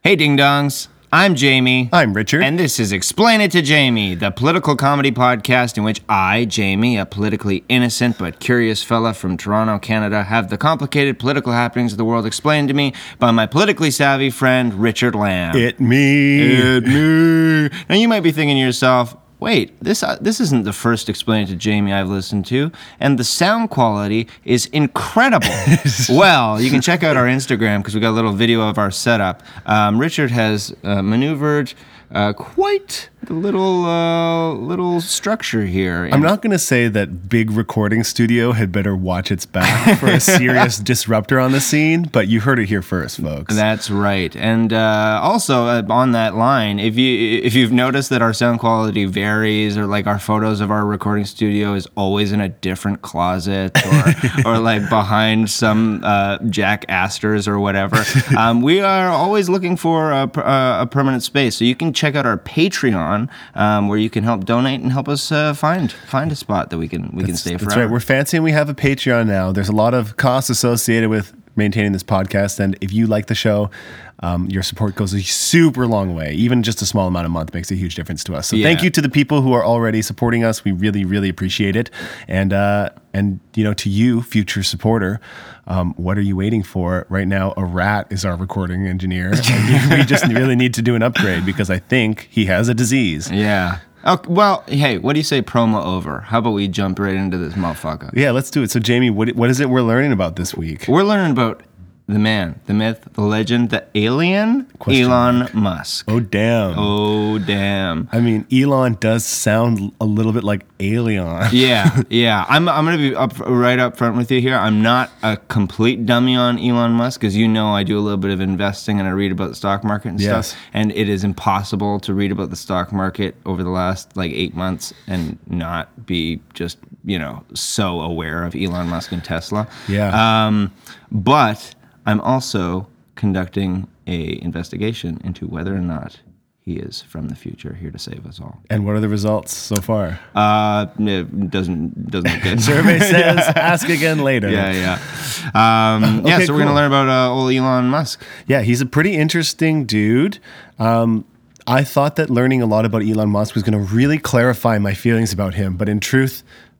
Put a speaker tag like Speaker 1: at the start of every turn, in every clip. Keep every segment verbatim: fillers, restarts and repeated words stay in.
Speaker 1: Hey, ding-dongs. I'm Jamie.
Speaker 2: I'm Richard.
Speaker 1: And this is Explain It to Jamie, the political comedy podcast in which I, Jamie, a politically innocent but curious fella from Toronto, Canada, have the complicated political happenings of the world explained to me by my politically savvy friend, Richard Lamb.
Speaker 2: It me.
Speaker 1: It me. Now, you might be thinking to yourself, wait, this uh, this isn't the first Explain It to Jamie I've listened to, and the sound quality is incredible. Well, you can check out our Instagram because we got a little video of our setup. Um, Richard has uh, maneuvered uh, quite the little uh, little structure here.
Speaker 2: I'm not going to say that big recording studio had better watch its back for a serious disruptor on the scene, but you heard it here first, folks.
Speaker 1: That's right. And uh, also uh, on that line, if you if you've noticed that our sound quality varies, or like our photos of our recording studio is always in a different closet, or or like behind some uh, Jack Astors or whatever, um, we are always looking for a, a, a permanent space. So you can check out our Patreon. Um, where you can help donate and help us uh, find find a spot that we can we
Speaker 2: that's,
Speaker 1: can stay forever.
Speaker 2: That's right. We're fancy and we have a Patreon now. There's a lot of costs associated with maintaining this podcast, and if you like the show, um, your support goes a super long way. Even just a small amount a month makes a huge difference to us. So
Speaker 1: yeah.
Speaker 2: Thank you to the people who are already supporting us. We really, really appreciate it. And uh, and you know, to you, future supporter, um, what are you waiting for? Right now, a rat is our recording engineer, and we just really need to do an upgrade because I think he has a disease.
Speaker 1: Yeah. Oh, well, hey, what do you say promo over? How about we jump right into this motherfucker?
Speaker 2: Yeah, let's do it. So, Jamie, what what is it we're learning about this week?
Speaker 1: We're learning about the man, the myth, the legend, the alien,
Speaker 2: Question
Speaker 1: Elon
Speaker 2: mark.
Speaker 1: Musk.
Speaker 2: Oh, damn.
Speaker 1: Oh, damn.
Speaker 2: I mean, Elon does sound a little bit like Alien.
Speaker 1: Yeah, yeah. I'm I'm going to be up right up front with you here. I'm not a complete dummy on Elon Musk, because you know I do a little bit of investing and I read about the stock market and
Speaker 2: Yes.
Speaker 1: stuff. And it is impossible to read about the stock market over the last like eight months and not be just, you know, so aware of Elon Musk and Tesla.
Speaker 2: Yeah.
Speaker 1: Um, but I'm also conducting a investigation into whether or not he is from the future, here to save us all.
Speaker 2: And what are the results so far?
Speaker 1: Uh, it doesn't doesn't look good.
Speaker 2: Survey says ask again later.
Speaker 1: Yeah, yeah. Um, yeah,
Speaker 2: Okay,
Speaker 1: so we're
Speaker 2: cool.
Speaker 1: going to learn about uh, old Elon Musk.
Speaker 2: Yeah, he's a pretty interesting dude. Um, I thought that learning a lot about Elon Musk was going to really clarify my feelings about him, but in truth,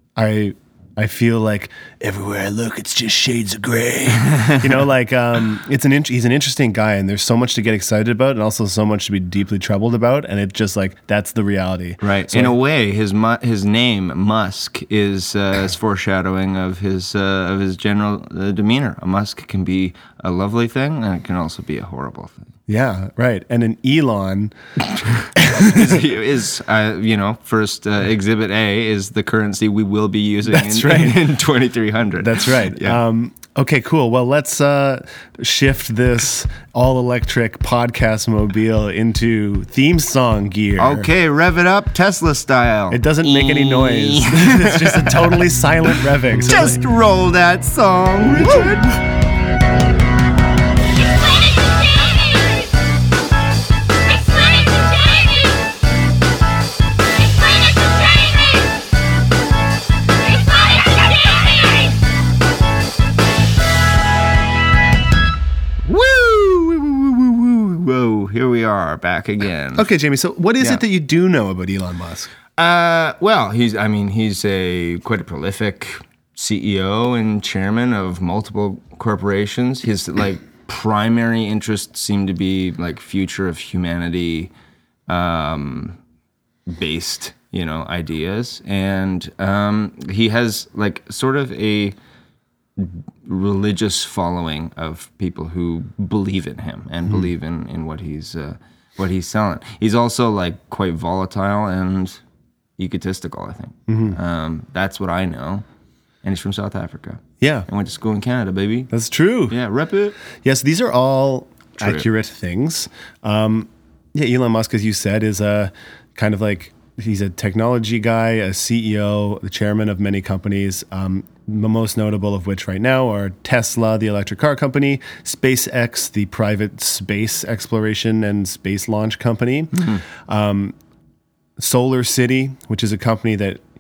Speaker 2: I I feel like everywhere I look, it's just shades of gray. You know, like um, it's an in- he's an interesting guy, and there's so much to get excited about, and also so much to be deeply troubled about, and it just like that's the reality.
Speaker 1: Right.
Speaker 2: So
Speaker 1: In
Speaker 2: I-
Speaker 1: a way, his mu- his name Musk is uh, is foreshadowing of his uh, of his general uh, demeanor. A Musk can be a lovely thing, and it can also be a horrible thing.
Speaker 2: Yeah, right. And an Elon,
Speaker 1: is, is uh, you know, first uh, Exhibit A is the currency we will be using
Speaker 2: That's
Speaker 1: in,
Speaker 2: right.
Speaker 1: in twenty-three hundred.
Speaker 2: that's right.
Speaker 1: Yeah.
Speaker 2: Um, okay, cool. Well, let's uh, shift this all-electric podcast mobile into theme song gear.
Speaker 1: Okay, rev it up Tesla style.
Speaker 2: It doesn't make any noise. It's just a totally silent revving. So
Speaker 1: Just roll that song, Richard. Whoa, here we are back again.
Speaker 2: okay, Jamie. So, what is
Speaker 1: Yeah.
Speaker 2: it that you do know about Elon Musk?
Speaker 1: Uh, well, he's, I mean, he's a quite a prolific C E O and chairman of multiple corporations. His like primary interests seem to be like future of humanity, um, based, you know, ideas. And, um, he has like sort of a religious following of people who believe in him and mm-hmm. believe in, in what he's uh, what he's selling. He's also like quite volatile and egotistical, I think. Mm-hmm. Um, that's what I know. And he's from South Africa.
Speaker 2: Yeah,
Speaker 1: I went to school in Canada, baby.
Speaker 2: that's true.
Speaker 1: Yeah, rep it.
Speaker 2: Yes, these are all
Speaker 1: True.
Speaker 2: accurate things. Um, yeah, Elon Musk, as you said, is a kind of like he's a technology guy, a C E O, the chairman of many companies. Um, the most notable of which right now are Tesla, the electric car company, SpaceX, the private space exploration and space launch company, mm-hmm. um, Solar City, which is a company that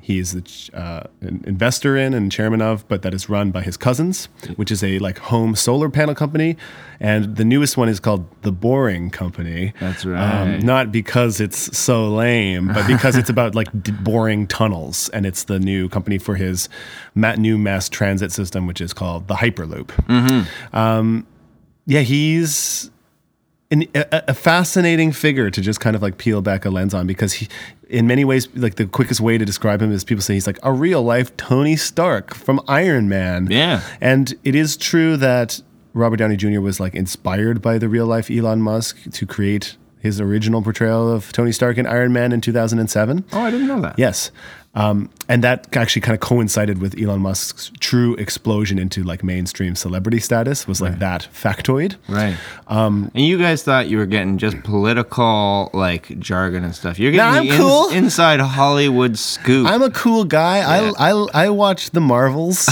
Speaker 2: he's uh, an investor in and chairman of, but that is run by his cousins, which is a like home solar panel company. And the newest one is called The Boring Company.
Speaker 1: That's right.
Speaker 2: Um, not because it's so lame, but because it's about like d- boring tunnels. And it's the new company for his ma- new mass transit system, which is called the Hyperloop. Mm-hmm. Um, yeah, he's an, a, a fascinating figure to just kind of like peel back a lens on, because he, in many ways, like the quickest way to describe him is people say he's like a real life Tony Stark from Iron Man.
Speaker 1: Yeah.
Speaker 2: And it is true that Robert Downey Junior was like inspired by the real life Elon Musk to create his original portrayal of Tony Stark in Iron Man in two thousand seven.
Speaker 1: Oh, I didn't know that.
Speaker 2: Yes. Um, and that actually kind of coincided with Elon Musk's true explosion into like mainstream celebrity status, was like
Speaker 1: Right.
Speaker 2: that factoid.
Speaker 1: Right. Um, and you guys thought you were getting just political like jargon and stuff. You're getting
Speaker 2: Nah,
Speaker 1: the
Speaker 2: I'm cool.
Speaker 1: inside Hollywood scoop.
Speaker 2: I'm a cool guy.
Speaker 1: Yeah.
Speaker 2: I, I, I watch the Marvels.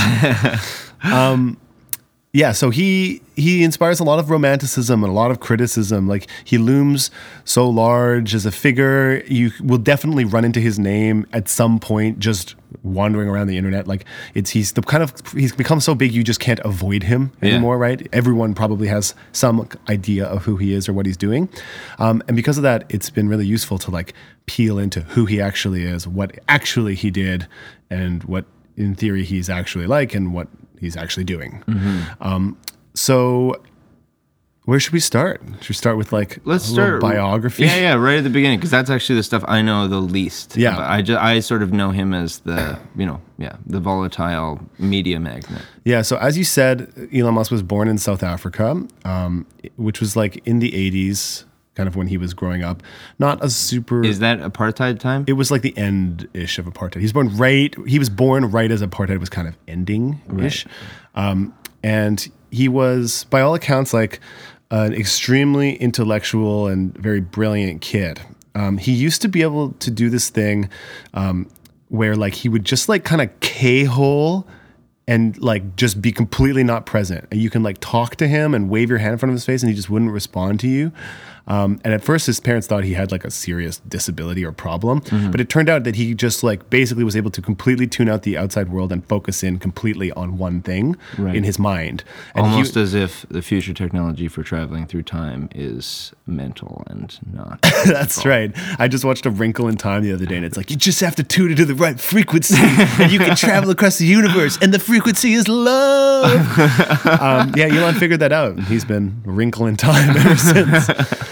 Speaker 2: um, yeah, so he he inspires a lot of romanticism and a lot of criticism. Like, he looms so large as a figure. You will definitely run into his name at some point just wandering around the internet. Like, it's he's the kind of he's become so big you just can't avoid him anymore,
Speaker 1: Yeah.
Speaker 2: right? Everyone probably has some idea of who he is or what he's doing. Um, and because of that, it's been really useful to like peel into who he actually is, what actually he did, and what in theory he's actually like, and what he's actually doing.
Speaker 1: Mm-hmm.
Speaker 2: Um, so where should we start? Should we start with like
Speaker 1: Let's
Speaker 2: a little
Speaker 1: start
Speaker 2: biography?
Speaker 1: Yeah, yeah, right at the beginning, because that's actually the stuff I know the least.
Speaker 2: Yeah.
Speaker 1: But I just, I sort of know him as the, you know, yeah, the volatile media magnet.
Speaker 2: Yeah, so as you said, Elon Musk was born in South Africa, um, which was like in the eighties, kind of when he was growing up. Not a super...
Speaker 1: Is that apartheid time?
Speaker 2: It was like the end-ish of apartheid. He was born right. He was born right as apartheid was kind of ending-ish,
Speaker 1: Right.
Speaker 2: um, and he was, by all accounts, like an extremely intellectual and very brilliant kid. Um, he used to be able to do this thing um, where, like, he would just like kind of K-hole and like just be completely not present. And you can like talk to him and wave your hand in front of his face, and he just wouldn't respond to you. Um, and at first, his parents thought he had like a serious disability or problem,
Speaker 1: Mm-hmm.
Speaker 2: but it turned out that he just like basically was able to completely tune out the outside world and focus in completely on one thing
Speaker 1: Right.
Speaker 2: in his mind. And
Speaker 1: Almost
Speaker 2: he,
Speaker 1: as if the future technology for traveling through time is mental and not.
Speaker 2: that's
Speaker 1: physical.
Speaker 2: right. I just watched A Wrinkle in Time the other day, and it's like you just have to tune into the right frequency, and you can travel across the universe, and the frequency is love. um, yeah, Elon figured that out. He's been a wrinkle in time ever since.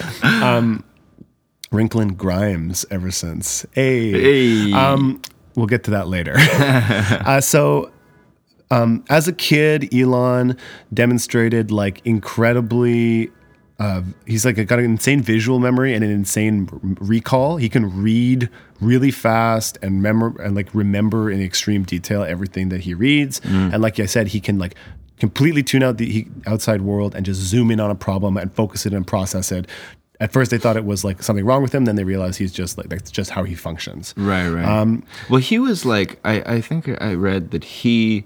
Speaker 2: Um, wrinkle in Grimes ever since. Hey.
Speaker 1: Hey.
Speaker 2: Um, we'll get to that later. uh, so, um, as a kid, Elon demonstrated like incredibly. Uh, he's like got an insane visual memory and an insane r- recall. He can read really fast and memor- and like remember in extreme detail everything that he reads.
Speaker 1: Mm.
Speaker 2: And like I said, he can like completely tune out the he, outside world and just zoom in on a problem and focus it and process it. At first, they thought it was like something wrong with him. Then they realized he's just like that's just how he functions.
Speaker 1: Right, right.
Speaker 2: Um,
Speaker 1: well, he was like, I, I think I read that he,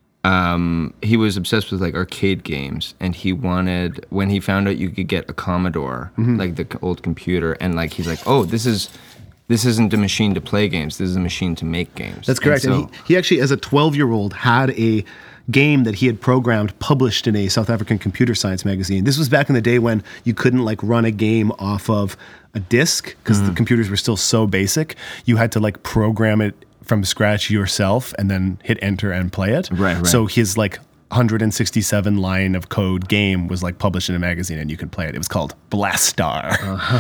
Speaker 1: um, he was obsessed with like arcade games, and he wanted, when he found out you could get a Commodore,
Speaker 2: Mm-hmm.
Speaker 1: like the old computer, and like he's like, oh, this is, this isn't a machine to play games. This is a machine to make games.
Speaker 2: That's correct. And,
Speaker 1: so,
Speaker 2: he, he actually, as a twelve-year-old, had a game that he had programmed published in a South African computer science magazine. This was back in the day when you couldn't like run a game off of a disk because the computers were still so basic. You had to like program it from scratch yourself and then hit enter and play it.
Speaker 1: Right, right.
Speaker 2: So his like one hundred sixty-seven line of code game was like published in a magazine and you could play it. It was called Blastar.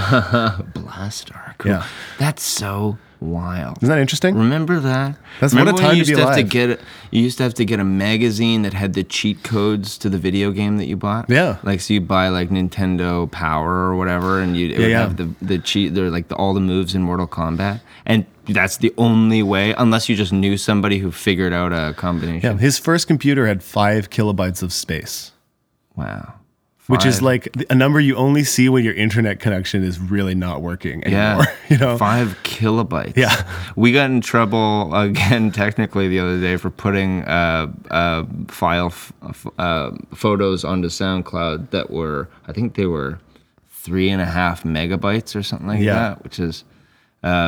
Speaker 1: Blastar. Cool.
Speaker 2: Yeah.
Speaker 1: That's so wild.
Speaker 2: Isn't that interesting?
Speaker 1: Remember that?
Speaker 2: That's what a
Speaker 1: Remember when
Speaker 2: time
Speaker 1: you
Speaker 2: to
Speaker 1: used
Speaker 2: be
Speaker 1: have to
Speaker 2: alive.
Speaker 1: get you used to have to get a magazine that had the cheat codes to the video game that you bought.
Speaker 2: Yeah.
Speaker 1: Like so you buy like Nintendo Power or whatever, and you it would
Speaker 2: yeah.
Speaker 1: have the the cheat. They're like the, all the moves in Mortal Kombat, and that's the only way, unless you just knew somebody who figured out a combination.
Speaker 2: Yeah. His first computer had five kilobytes of space.
Speaker 1: Wow.
Speaker 2: Which is
Speaker 1: Five-
Speaker 2: like a number you only see when your internet connection is really not working anymore.
Speaker 1: Yeah,
Speaker 2: You know?
Speaker 1: five kilobytes.
Speaker 2: Yeah.
Speaker 1: We got in trouble again, technically, the other day for putting uh, uh, file f- f- uh, photos onto SoundCloud that were, I think they were three and a half megabytes or something like
Speaker 2: Yeah.
Speaker 1: that, which is uh,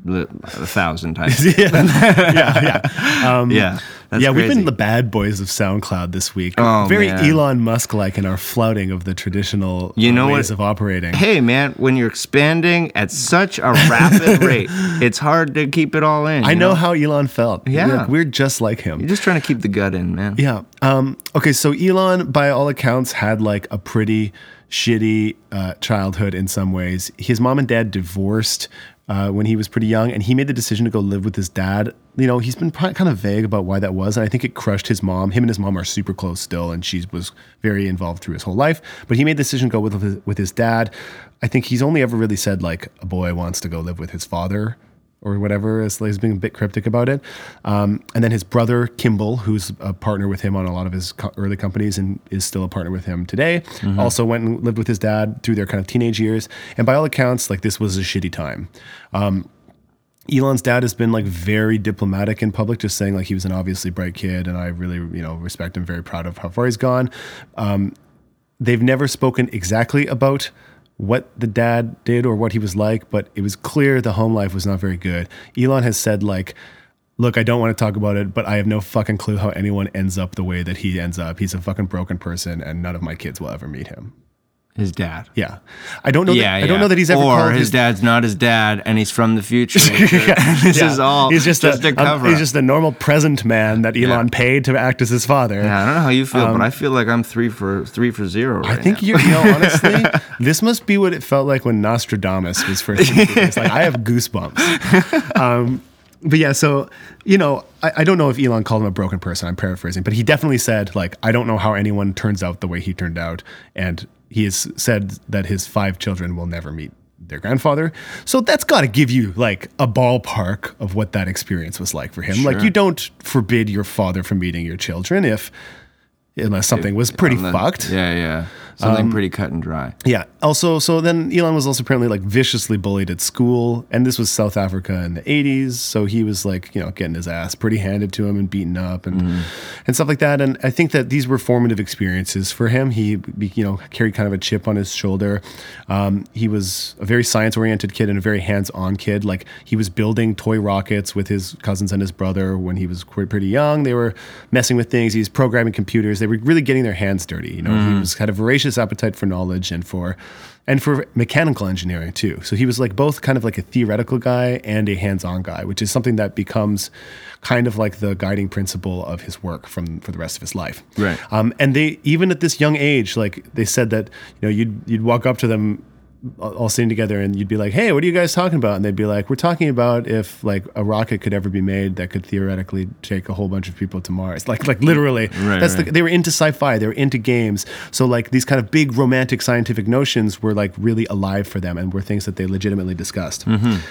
Speaker 1: a thousand times.
Speaker 2: yeah, yeah, yeah. Um,
Speaker 1: yeah, that's
Speaker 2: yeah. We've
Speaker 1: crazy.
Speaker 2: been the bad boys of SoundCloud this week.
Speaker 1: Oh,
Speaker 2: Very
Speaker 1: man.
Speaker 2: Elon Musk-like in our flouting of the traditional
Speaker 1: You
Speaker 2: uh,
Speaker 1: know
Speaker 2: ways
Speaker 1: what?
Speaker 2: of operating.
Speaker 1: Hey, man, when you're expanding at such a rapid rate, it's hard to keep it all in.
Speaker 2: I
Speaker 1: you
Speaker 2: know how Elon felt.
Speaker 1: Yeah.
Speaker 2: Like, we're just like him.
Speaker 1: You're just trying to keep the gut in, man.
Speaker 2: Yeah. Um, okay. So Elon, by all accounts, had like a pretty shitty uh, childhood in some ways. His mom and dad divorced uh, when he was pretty young, and he made the decision to go live with his dad. You know, he's been pri- kind of vague about why that was, and I think it crushed his mom. Him and his mom are super close still, and she was very involved through his whole life. But he made the decision to go with his, with his dad. I think he's only ever really said like a boy wants to go live with his father, or whatever, as he's being a bit cryptic about it. Um, and then his brother, Kimball, who's a partner with him on a lot of his co- early companies and is still a partner with him today, mm-hmm. also went and lived with his dad through their kind of teenage years. And by all accounts, like this was a shitty time. Um, Elon's dad has been like very diplomatic in public, just saying like he was an obviously bright kid and I really, you know, respect him, very proud of how far he's gone. Um, they've never spoken exactly about what the dad did or what he was like, but it was clear the home life was not very good. Elon has said like, look, I don't want to talk about it, but I have no fucking clue how anyone ends up the way that he ends up. He's a fucking broken person and none of my kids will ever meet him.
Speaker 1: His dad.
Speaker 2: Yeah. I don't know
Speaker 1: Yeah,
Speaker 2: that,
Speaker 1: yeah.
Speaker 2: I don't know that he's ever
Speaker 1: or
Speaker 2: called
Speaker 1: his,
Speaker 2: his
Speaker 1: dad's not his dad and he's from the future. this
Speaker 2: Yeah.
Speaker 1: is all
Speaker 2: he's just,
Speaker 1: just
Speaker 2: a,
Speaker 1: a cover.
Speaker 2: um, he's just a normal present man that Elon
Speaker 1: Yeah.
Speaker 2: paid to act as his father.
Speaker 1: Yeah, I don't know how you feel, but I feel like I'm three for three for zero right
Speaker 2: I think
Speaker 1: now.
Speaker 2: you, you know, honestly, this must be what it felt like when Nostradamus was first introduced. Like, I have goosebumps. Um, but yeah, so, you know, I, I don't know if Elon called him a broken person. I'm paraphrasing, but he definitely said, like, I don't know how anyone turns out the way he turned out. And he has said that his five children will never meet their grandfather. So that's got to give you, like, a ballpark of what that experience was like for him.
Speaker 1: Sure.
Speaker 2: Like, you don't forbid your father from meeting your children if, unless something was pretty
Speaker 1: Unless-
Speaker 2: fucked.
Speaker 1: Yeah, yeah. Something pretty cut and dry.
Speaker 2: Yeah. Also, so then Elon was also apparently like viciously bullied at school, and this was South Africa in the eighties. So he was like, you know, getting his ass pretty handed to him and beaten up and
Speaker 1: Mm-hmm.
Speaker 2: and stuff like that. And I think that these were formative experiences for him. He, you know, carried kind of a chip on his shoulder. Um, he was a very science oriented kid and a very hands on kid. Like he was building toy rockets with his cousins and his brother when he was qu- pretty young. They were messing with things. He was programming computers. They were really getting their hands dirty. You know,
Speaker 1: Mm-hmm.
Speaker 2: he was had a voracious appetite for knowledge and for and for mechanical engineering too. So he was like both kind of like a theoretical guy and a hands-on guy, which is something that becomes kind of like the guiding principle of his work from for the rest of his life.
Speaker 1: Right.
Speaker 2: Um, and they even at this young age, like they said that you know you'd you'd walk up to them all all sitting together and you'd be like, hey, what are you guys talking about? And they'd be like, we're talking about if like a rocket could ever be made that could theoretically take a whole bunch of people to Mars. Like like literally.
Speaker 1: Right,
Speaker 2: That's
Speaker 1: right.
Speaker 2: the, they were into sci-fi, they were into games. So like these kind of big romantic scientific notions were like really alive for them and were things that they legitimately discussed.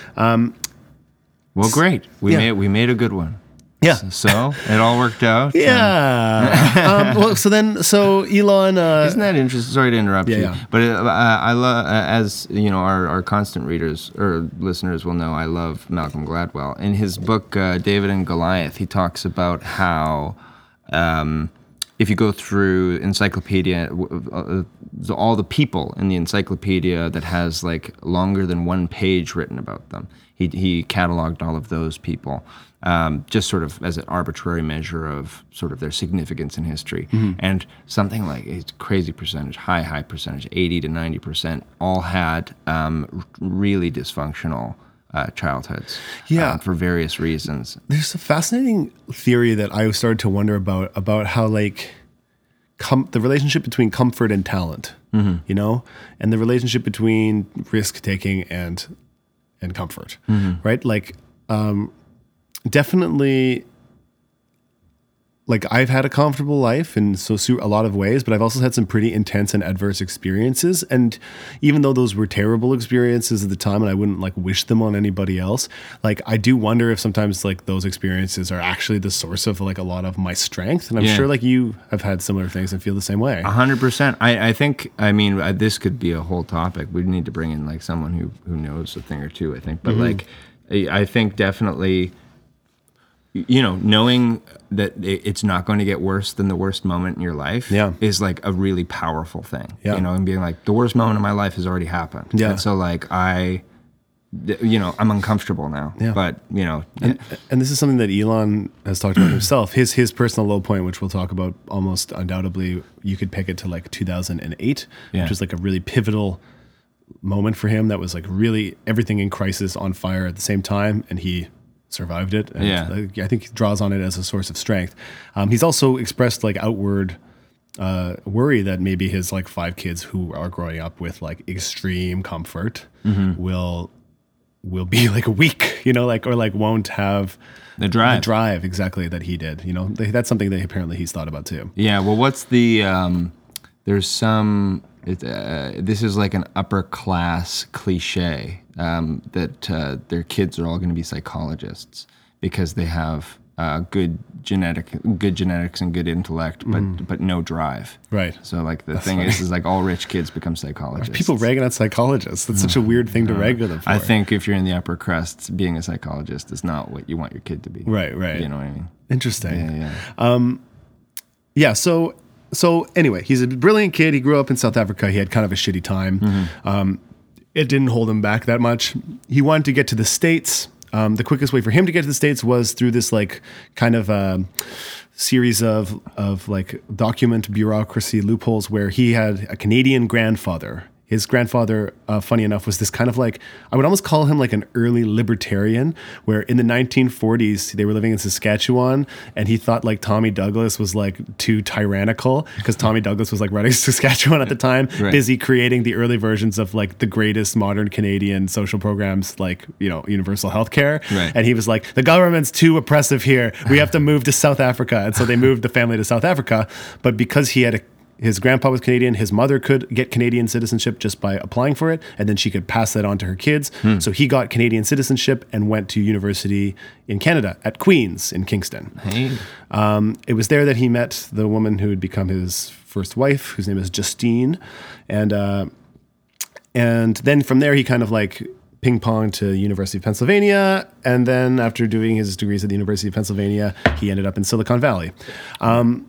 Speaker 1: Well, great. We
Speaker 2: Yeah.
Speaker 1: made we made a good one.
Speaker 2: Yeah.
Speaker 1: So it all worked out.
Speaker 2: Yeah. um, well, so then, so Elon. Uh,
Speaker 1: Isn't that interesting? Sorry to interrupt
Speaker 2: Yeah,
Speaker 1: you,
Speaker 2: yeah.
Speaker 1: but uh, I love, as you know, our, our constant readers or listeners will know, I love Malcolm Gladwell. In his book uh, David and Goliath, he talks about how um, if you go through encyclopedia, uh, uh, all the people in the encyclopedia that has like longer than one page written about them, he he cataloged all of those people. Um, just sort of as an arbitrary measure of sort of their significance in history.
Speaker 2: Mm-hmm.
Speaker 1: And something like a crazy percentage, high, high percentage, eighty to ninety percent, all had um, r- really dysfunctional uh, childhoods
Speaker 2: Yeah.
Speaker 1: um, for various reasons.
Speaker 2: There's a fascinating theory that I started to wonder about, about how like com- the relationship between comfort and talent,
Speaker 1: Mm-hmm.
Speaker 2: you know, and the relationship between risk taking and, and comfort,
Speaker 1: Mm-hmm.
Speaker 2: right? Like, um, definitely like I've had a comfortable life in so su- a lot of ways, but I've also had some pretty intense and adverse experiences. And even though those were terrible experiences at the time and I wouldn't like wish them on anybody else, like I do wonder if sometimes like those experiences are actually the source of like a lot of my strength. And I'm
Speaker 1: Yeah.
Speaker 2: sure like you have had similar things and feel the same way.
Speaker 1: A hundred percent. I, I think, I mean, uh, this could be a whole topic. We need to bring in like someone who, who knows a thing or two, I think. But like, I I think definitely, you know, knowing that it- it's not going to get worse than the worst moment in your life
Speaker 2: Yeah.
Speaker 1: is like a really powerful thing.
Speaker 2: Yeah.
Speaker 1: You know, and being like, the worst moment of my life has already happened.
Speaker 2: Yeah.
Speaker 1: And so like I you know, I'm uncomfortable now.
Speaker 2: Yeah.
Speaker 1: But, you know.
Speaker 2: And, and this is something that Elon has talked about himself. His his personal low point, which we'll talk about almost undoubtedly, you could peg it to like two thousand eight,
Speaker 1: Yeah.
Speaker 2: which was like a really pivotal moment for him. That was like really everything in crisis on fire at the same time, and he survived it. And
Speaker 1: Yeah.
Speaker 2: like, I think he draws on it as a source of strength. Um, he's also expressed like outward uh, worry that maybe his like five kids who are growing up with like extreme comfort
Speaker 1: Mm-hmm.
Speaker 2: will will be like weak, you know, like or like won't have
Speaker 1: The drive.
Speaker 2: the drive exactly that he did. You know, They- that's something that apparently he's thought about too.
Speaker 1: Yeah, well, what's the, um, there's some, it, uh, this is like an upper class cliche um, that uh, their kids are all going to be psychologists because they have uh, good genetic, good genetics and good intellect, but but no drive.
Speaker 2: Right.
Speaker 1: So like the thing is, is like all rich kids become psychologists.
Speaker 2: People ragging on psychologists. That's such a weird thing to rag them for.
Speaker 1: I think if you're in the upper crust, being a psychologist is not what you want your kid to be.
Speaker 2: Right, right.
Speaker 1: You know what I mean?
Speaker 2: Interesting.
Speaker 1: Yeah, yeah.
Speaker 2: Yeah. So, so anyway, he's a brilliant kid. He grew up in South Africa. He had kind of a shitty time.
Speaker 1: Mm-hmm.
Speaker 2: Um, it didn't hold him back that much. He wanted to get to the States. Um, the quickest way for him to get to the States was through this like kind of um series of of like document bureaucracy loopholes where he had a Canadian grandfather. His grandfather, uh, funny enough, was this kind of like, I would almost call him like an early libertarian, where in the nineteen forties, they were living in Saskatchewan, and he thought like Tommy Douglas was like too tyrannical, because Tommy Douglas was like running Saskatchewan at the time,
Speaker 1: Right.
Speaker 2: busy creating the early versions of like the greatest modern Canadian social programs, like, you know, universal healthcare.
Speaker 1: Right.
Speaker 2: And he was like, the government's too oppressive here. We have to move to South Africa. And so they moved the family to South Africa. But because he had a his grandpa was Canadian. His mother could get Canadian citizenship just by applying for it, and then she could pass that on to her kids. So he got Canadian citizenship and went to university in Canada at Queen's in Kingston.
Speaker 1: Hey.
Speaker 2: Um, it was there that he met the woman who would become his first wife, whose name is Justine, and uh, and then from there he kind of like ping pong to University of Pennsylvania, and then after doing his degrees at the University of Pennsylvania, he ended up in Silicon Valley. Um,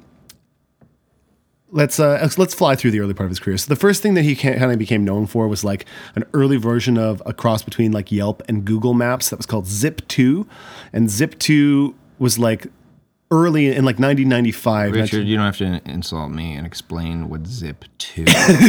Speaker 2: Let's uh, let's fly through the early part of his career. So the first thing that he kind of became known for was like an early version of a cross between like Yelp and Google Maps that was called Zip two, and Zip two was like early in like nineteen ninety-five.
Speaker 1: Richard, you don't have to insult me and explain what Zip two.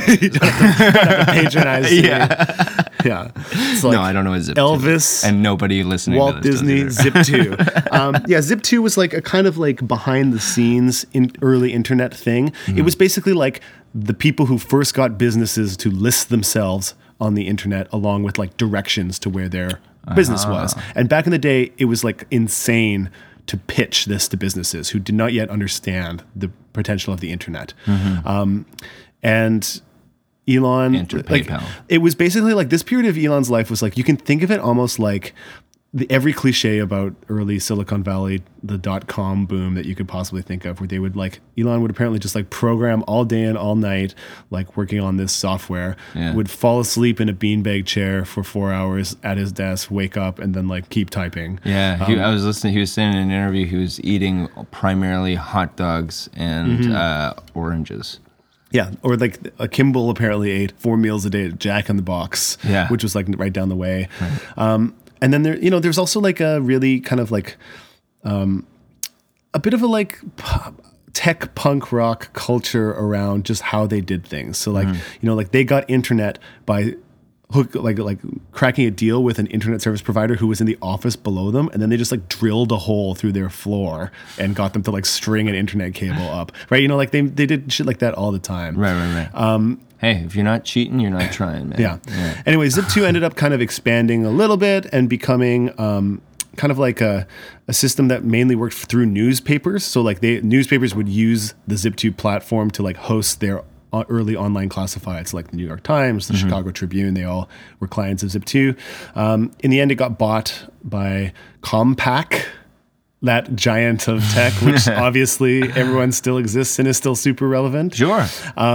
Speaker 2: Patronize.
Speaker 1: Yeah.
Speaker 2: Yeah. It's like
Speaker 1: No, I don't know what Zip
Speaker 2: Elvis,
Speaker 1: two is. And nobody listening
Speaker 2: Walt
Speaker 1: to this does
Speaker 2: Disney,
Speaker 1: either.
Speaker 2: Zip two. Um, yeah, Zip two was like a kind of like behind the scenes in early internet thing.
Speaker 1: Mm-hmm.
Speaker 2: It was basically like the people who first got businesses to list themselves on the internet along with like directions to where their business
Speaker 1: Uh-huh.
Speaker 2: was. And back in the day, it was like insane to pitch this to businesses who did not yet understand the potential of the internet.
Speaker 1: Mm-hmm.
Speaker 2: Um, and Elon,
Speaker 1: Enter
Speaker 2: like,
Speaker 1: PayPal.
Speaker 2: it was basically like this period of Elon's life was like, you can think of it almost like the, every cliche about early Silicon Valley, the dot-com boom that you could possibly think of, where they would like, Elon would apparently just like program all day and all night, like working on this software,
Speaker 1: Yeah.
Speaker 2: would fall asleep in a beanbag chair for four hours at his desk, wake up, and then like keep typing.
Speaker 1: Yeah, he, I was listening. He was saying in an interview he was eating primarily hot dogs and
Speaker 2: Mm-hmm.
Speaker 1: uh, oranges.
Speaker 2: Yeah, or like a Kimball apparently ate four meals a day at Jack in the Box,
Speaker 1: Yeah.
Speaker 2: which was like right down the way. Um, and then there, you know, there's also like a really kind of like um, a bit of a like p- tech punk rock culture around just how they did things. So like, you know, like they got internet by hook like like cracking a deal with an internet service provider who was in the office below them, and then they just like drilled a hole through their floor and got them to like string an internet cable up, right? You know, like they they did shit like that all the time.
Speaker 1: Right, right, right. Um, hey, if you're not cheating, you're not trying, man.
Speaker 2: Yeah. Anyway, Zip two ended up kind of expanding a little bit and becoming um, kind of like a, a system that mainly worked through newspapers. So like they newspapers would use the Zip two platform to like host their o- early online classifieds, like the New York Times, the Chicago Tribune. They all were clients of Zip two. Um, in the end, it got bought by Compaq, that giant of tech, which obviously everyone still exists and is still super relevant.
Speaker 1: Sure.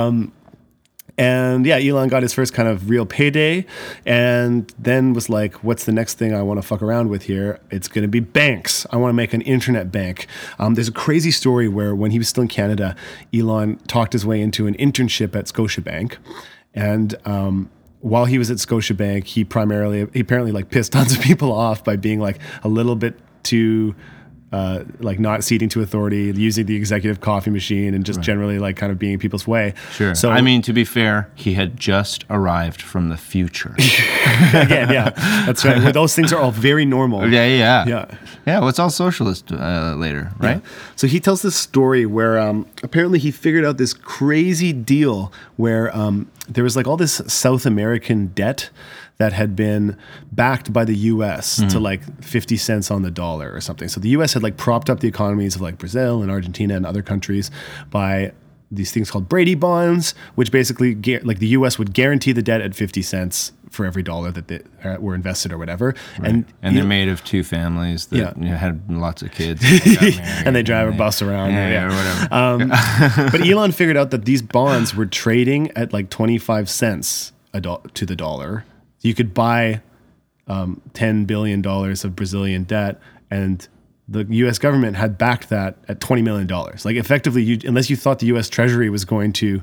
Speaker 2: And yeah, Elon got his first kind of real payday, and then was like, what's the next thing I want to fuck around with here? It's going to be banks. I want to make an internet bank. Um, there's a crazy story where when he was still in Canada, Elon talked his way into an internship at Scotiabank. And um, while he was at Scotiabank, he primarily, he apparently like pissed tons of people off by being like a little bit too, uh, like not ceding to authority, using the executive coffee machine, and just right. generally like kind of being in people's way.
Speaker 1: Sure.
Speaker 2: So
Speaker 1: I mean, to be fair, he had just arrived from the future.
Speaker 2: Again, yeah, that's right. Where those things are all very normal.
Speaker 1: Yeah, yeah,
Speaker 2: yeah,
Speaker 1: yeah. Well, it's all socialist uh, later, right?
Speaker 2: Yeah. So he tells this story where um, apparently he figured out this crazy deal where um, there was like all this South American debt that had been backed by the U S mm-hmm. to like fifty cents on the dollar or something. So the U S had like propped up the economies of like Brazil and Argentina and other countries by these things called Brady bonds, which basically like the U S would guarantee the debt at fifty cents for every dollar that they uh, were invested or whatever.
Speaker 1: Right.
Speaker 2: And
Speaker 1: and they're made of two families that
Speaker 2: yeah.
Speaker 1: you know, had lots of kids. And,
Speaker 2: and they drive
Speaker 1: and
Speaker 2: a bus around.
Speaker 1: Yeah,
Speaker 2: yeah.
Speaker 1: or whatever.
Speaker 2: Um, but Elon figured out that these bonds were trading at like twenty-five cents a do- to the dollar. You could buy um, ten billion dollars of Brazilian debt, and the U S government had backed that at twenty million dollars. Like effectively, you, unless you thought the U S Treasury was going to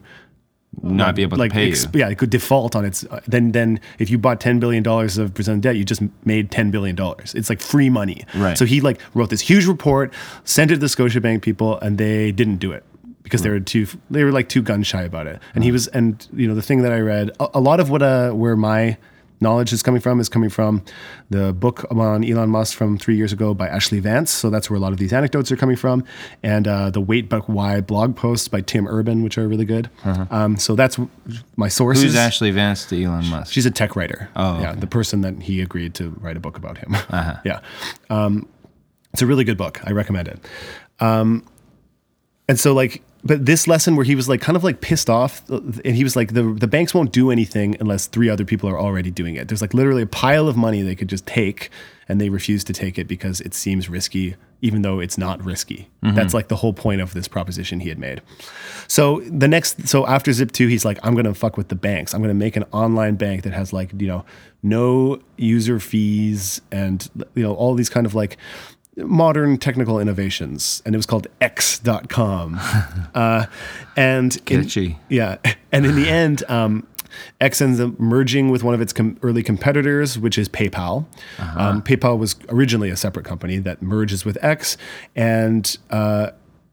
Speaker 1: not be able
Speaker 2: like,
Speaker 1: to pay
Speaker 2: exp-
Speaker 1: you.
Speaker 2: Yeah, it could default on its, uh, then then if you bought ten billion dollars of Brazilian debt, you just made ten billion dollars. It's like free money.
Speaker 1: Right.
Speaker 2: So he like wrote this huge report, sent it to the Scotiabank people, and they didn't do it. Because they were too, they were like too gun shy about it. And he was, and you know, the thing that I read, a, a lot of what, uh, where my knowledge is coming from is coming from the book on Elon Musk from three years ago by Ashley Vance. So that's where a lot of these anecdotes are coming from. And uh, the Wait But Why blog posts by Tim Urban, which are really good. Uh-huh. Um, so that's my sources.
Speaker 1: Who's Ashley Vance to Elon Musk?
Speaker 2: She's a tech writer.
Speaker 1: Oh,
Speaker 2: yeah,
Speaker 1: okay.
Speaker 2: the person that he agreed to write a book about him.
Speaker 1: Uh-huh.
Speaker 2: Yeah. Um, it's a really good book. I recommend it. Um, and so like, but this lesson where he was like kind of like pissed off, and he was like, the the banks won't do anything unless three other people are already doing it. There's like literally a pile of money they could just take, and they refuse to take it because it seems risky, even though it's not risky. Mm-hmm. That's like the whole point of this proposition he had made. So the next, so after Zip two, he's like, I'm going to fuck with the banks. I'm going to make an online bank that has like, you know, no user fees and, you know, all these kind of like modern technical innovations, and it was called X dot com. uh, and
Speaker 1: Catchy.
Speaker 2: In, yeah, and in the end, um, X ends up merging with one of its com- early competitors, which is PayPal. Uh-huh. Um, PayPal was originally a separate company that merges with X, and uh,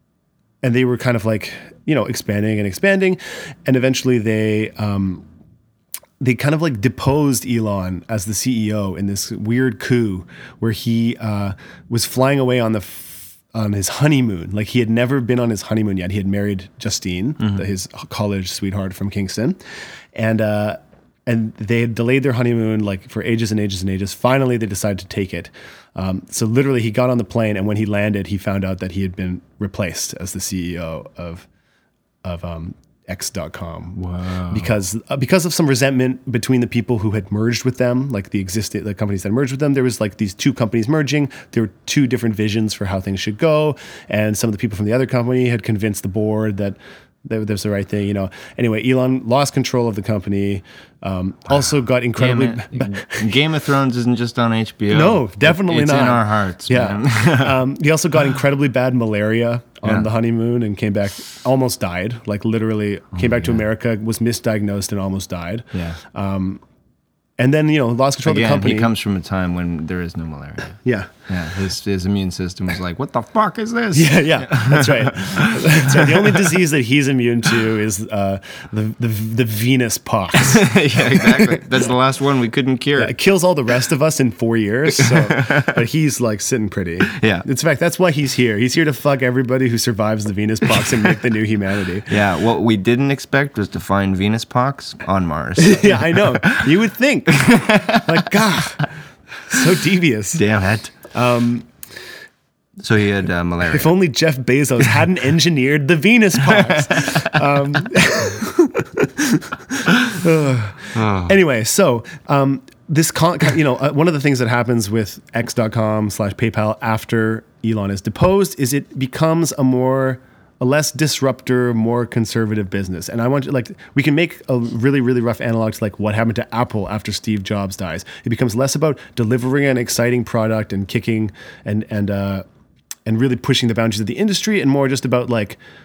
Speaker 2: and they were kind of like, you know, expanding and expanding, and eventually they. Um, They kind of like deposed Elon as the C E O in this weird coup where he uh, was flying away on the f- on his honeymoon. Like he had never been on his honeymoon yet. He had married Justine, mm-hmm. the, his college sweetheart from Kingston, and uh, and they had delayed their honeymoon like for ages and ages and ages. Finally, they decided to take it. Um, so literally, he got on the plane, and when he landed, he found out that he had been replaced as the C E O of of. Um, X dot com.
Speaker 1: Wow.
Speaker 2: Because uh, because of some resentment between the people who had merged with them, like the existing the companies that merged with them, there was like these two companies merging. There were two different visions for how things should go, and some of the people from the other company had convinced the board that that was the right thing. You know. Anyway, Elon lost control of the company. Um, also got incredibly.
Speaker 1: Game of Thrones isn't just on H B O.
Speaker 2: No, definitely
Speaker 1: it's
Speaker 2: not.
Speaker 1: It's in our hearts.
Speaker 2: Yeah.
Speaker 1: Man.
Speaker 2: um, he also got incredibly bad malaria on
Speaker 1: yeah.
Speaker 2: the honeymoon and came back, almost died. Like literally came back
Speaker 1: yeah.
Speaker 2: to America, was misdiagnosed and almost died.
Speaker 1: Yeah.
Speaker 2: Um, and then, you know, lost control
Speaker 1: Again,
Speaker 2: of the company.
Speaker 1: He comes from a time when there is no malaria.
Speaker 2: Yeah.
Speaker 1: Yeah. His his immune system was like, what the fuck is this?
Speaker 2: Yeah, yeah. That's right. That's right. The only disease that he's immune to is uh, the, the the Venus pox.
Speaker 1: Yeah, exactly. That's the last one we couldn't cure.
Speaker 2: Yeah, it kills all the rest of us in four years. So, but he's like sitting pretty.
Speaker 1: Yeah.
Speaker 2: In fact, that's why he's here. He's here to fuck everybody who survives the Venus pox and make the new humanity.
Speaker 1: Yeah. What we didn't expect was to find Venus pox on Mars.
Speaker 2: Yeah, I know. You would think. Like, God, so devious.
Speaker 1: Damn it. Um, so he had uh, malaria.
Speaker 2: If only Jeff Bezos hadn't engineered the Venus pox. Um, oh. Anyway, so um, this, con- you know, uh, one of the things that happens with X dot com slash PayPal after Elon is deposed is it becomes a more a less disruptor, more conservative business. And I want to, like, we can make a really, really rough analog to like what happened to Apple after Steve Jobs dies. It becomes less about delivering an exciting product and kicking and, and, uh, and really pushing the boundaries of the industry, and more just about like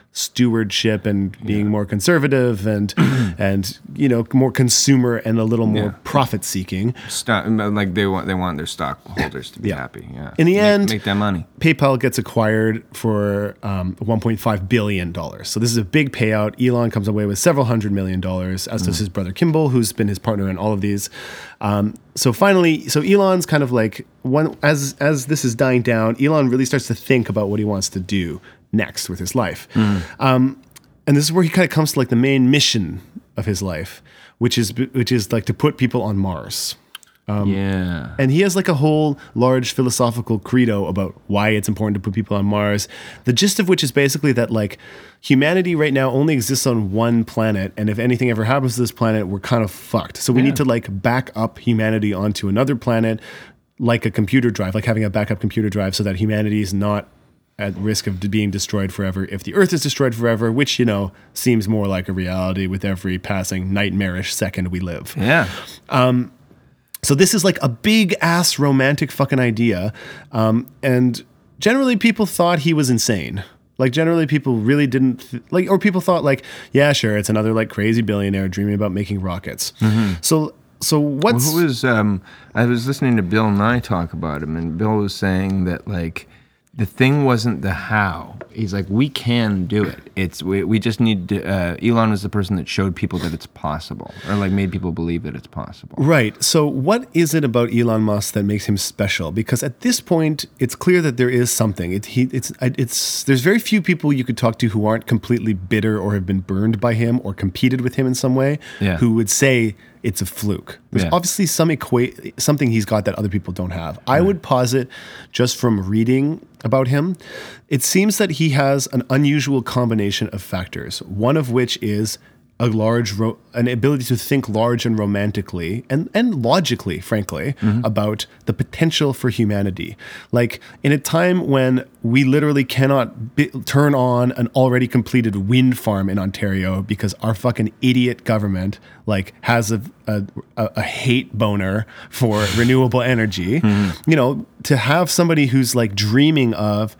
Speaker 2: stewardship and being yeah. more conservative and and you know more consumer and a little more yeah. profit seeking.
Speaker 1: Stock, like they want they want their stockholders to be yeah. happy. Yeah.
Speaker 2: In the
Speaker 1: make,
Speaker 2: end,
Speaker 1: make that money.
Speaker 2: PayPal gets acquired for um, one point five billion dollars. So this is a big payout. Elon comes away with several hundred million dollars, as mm. does his brother Kimball, who's been his partner in all of these. Um, so finally, so Elon's kind of like one as as this is dying down. Elon really starts to think about what he wants to do next with his life. Mm. Um, and this is where he kind of comes to like the main mission of his life, which is which is like to put people on Mars. Um,
Speaker 1: yeah.
Speaker 2: And he has like a whole large philosophical credo about why it's important to put people on Mars. The gist of which is basically that like humanity right now only exists on one planet. And if anything ever happens to this planet, we're kind of fucked. So we yeah. need to like back up humanity onto another planet, like a computer drive, like having a backup computer drive so that humanity is not at risk of being destroyed forever if the Earth is destroyed forever, which, you know, seems more like a reality with every passing nightmarish second we live.
Speaker 1: Yeah.
Speaker 2: Um, so this is like a big ass romantic fucking idea. Um, and generally people thought he was insane. Like generally people really didn't th- like, or people thought like, yeah, sure. It's another like crazy billionaire dreaming about making rockets. Mm-hmm. So, so what's,
Speaker 1: well, who was, um, I was listening to Bill Nye talk about him, and Bill was saying that like, the thing wasn't the how. He's like, we can do it. It's we, we just need to, uh, Elon was the person that showed people that it's possible, or like made people believe that it's possible.
Speaker 2: Right. So what is it about Elon Musk that makes him special? Because at this point, it's clear that there is something. It, he, it's, it's, there's very few people you could talk to who aren't completely bitter or have been burned by him or competed with him in some way,
Speaker 1: yeah.
Speaker 2: who would say it's a fluke. There's
Speaker 1: yeah.
Speaker 2: obviously some equa- something he's got that other people don't have. I would posit, just from reading about him, it seems that he has an unusual combination of factors, one of which is a large, ro- an ability to think large and romantically and, and logically, frankly, mm-hmm. about the potential for humanity. Like in a time when we literally cannot bi- turn on an already completed wind farm in Ontario because our fucking idiot government like has a, a, a hate boner for renewable energy, mm-hmm. you know, to have somebody who's like dreaming of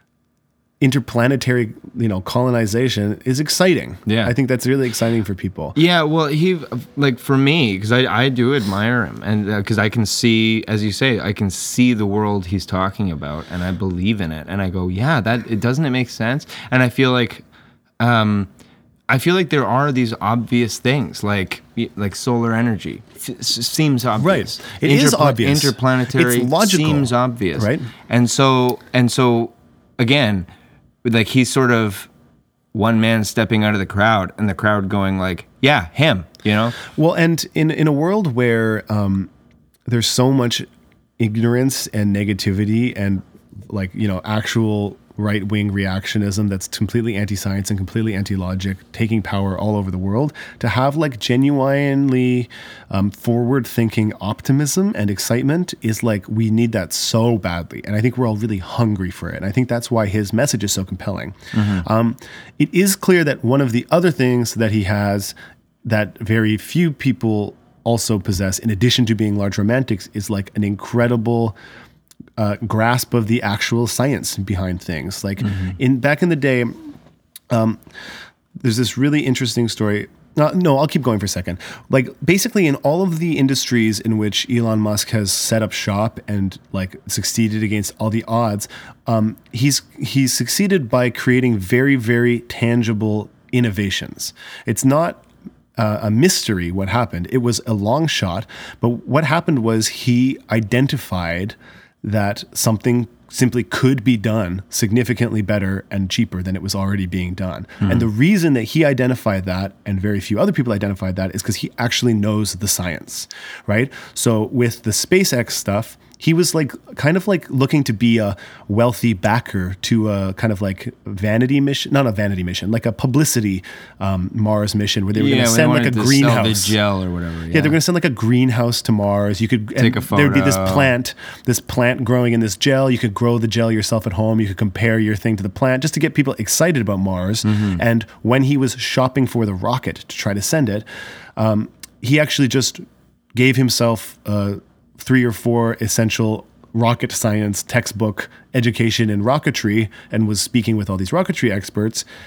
Speaker 2: interplanetary, you know, colonization is exciting.
Speaker 1: Yeah.
Speaker 2: I think that's really exciting for people.
Speaker 1: Yeah, well, he, like for me, because I, I do admire him, and because uh, I can see, as you say, I can see the world he's talking about, and I believe in it, and I go, yeah, that it doesn't it make sense? And I feel like, um, I feel like there are these obvious things, like like solar energy f- seems obvious.
Speaker 2: Right, it Interpla- is obvious.
Speaker 1: Interplanetary
Speaker 2: it's logical,
Speaker 1: seems obvious,
Speaker 2: right?
Speaker 1: And so and so again. Like he's sort of one man stepping out of the crowd, and the crowd going like, "Yeah, him," you know.
Speaker 2: Well, and in in a world where um, there's so much ignorance and negativity, and like you know actual right wing reactionism that's completely anti science and completely anti logic, taking power all over the world, to have like genuinely um, forward thinking optimism and excitement is like we need that so badly, and I think we're all really hungry for it. And I think that's why his message is so compelling. Mm-hmm. Um, it is clear that one of the other things that he has that very few people also possess, in addition to being large romantics, is like an incredible Uh, grasp of the actual science behind things. Like mm-hmm. in back in the day, um, there's this really interesting story. Uh, no, I'll keep going for a second. Like basically in all of the industries in which Elon Musk has set up shop and like succeeded against all the odds, um, he's he's succeeded by creating very, very tangible innovations. It's not uh, a mystery what happened. It was a long shot, but what happened was he identified that something simply could be done significantly better and cheaper than it was already being done. Mm-hmm. And the reason that he identified that, and very few other people identified that, is because he actually knows the science, right? So with the SpaceX stuff, he was like kind of like looking to be a wealthy backer to a kind of like vanity mission, not a vanity mission, like a publicity um, Mars mission where they were
Speaker 1: yeah,
Speaker 2: going to send like a greenhouse.
Speaker 1: Sell the gel or whatever. Yeah,
Speaker 2: yeah they're going to send like a greenhouse to Mars. You could
Speaker 1: take a photo.
Speaker 2: There'd be this plant, this plant growing in this gel. You could grow the gel yourself at home. You could compare your thing to the plant just to get people excited about Mars. Mm-hmm. And when he was shopping for the rocket to try to send it, um, he actually just gave himself uh, three or four essential rocket science textbook education in rocketry and was speaking with all these rocketry experts,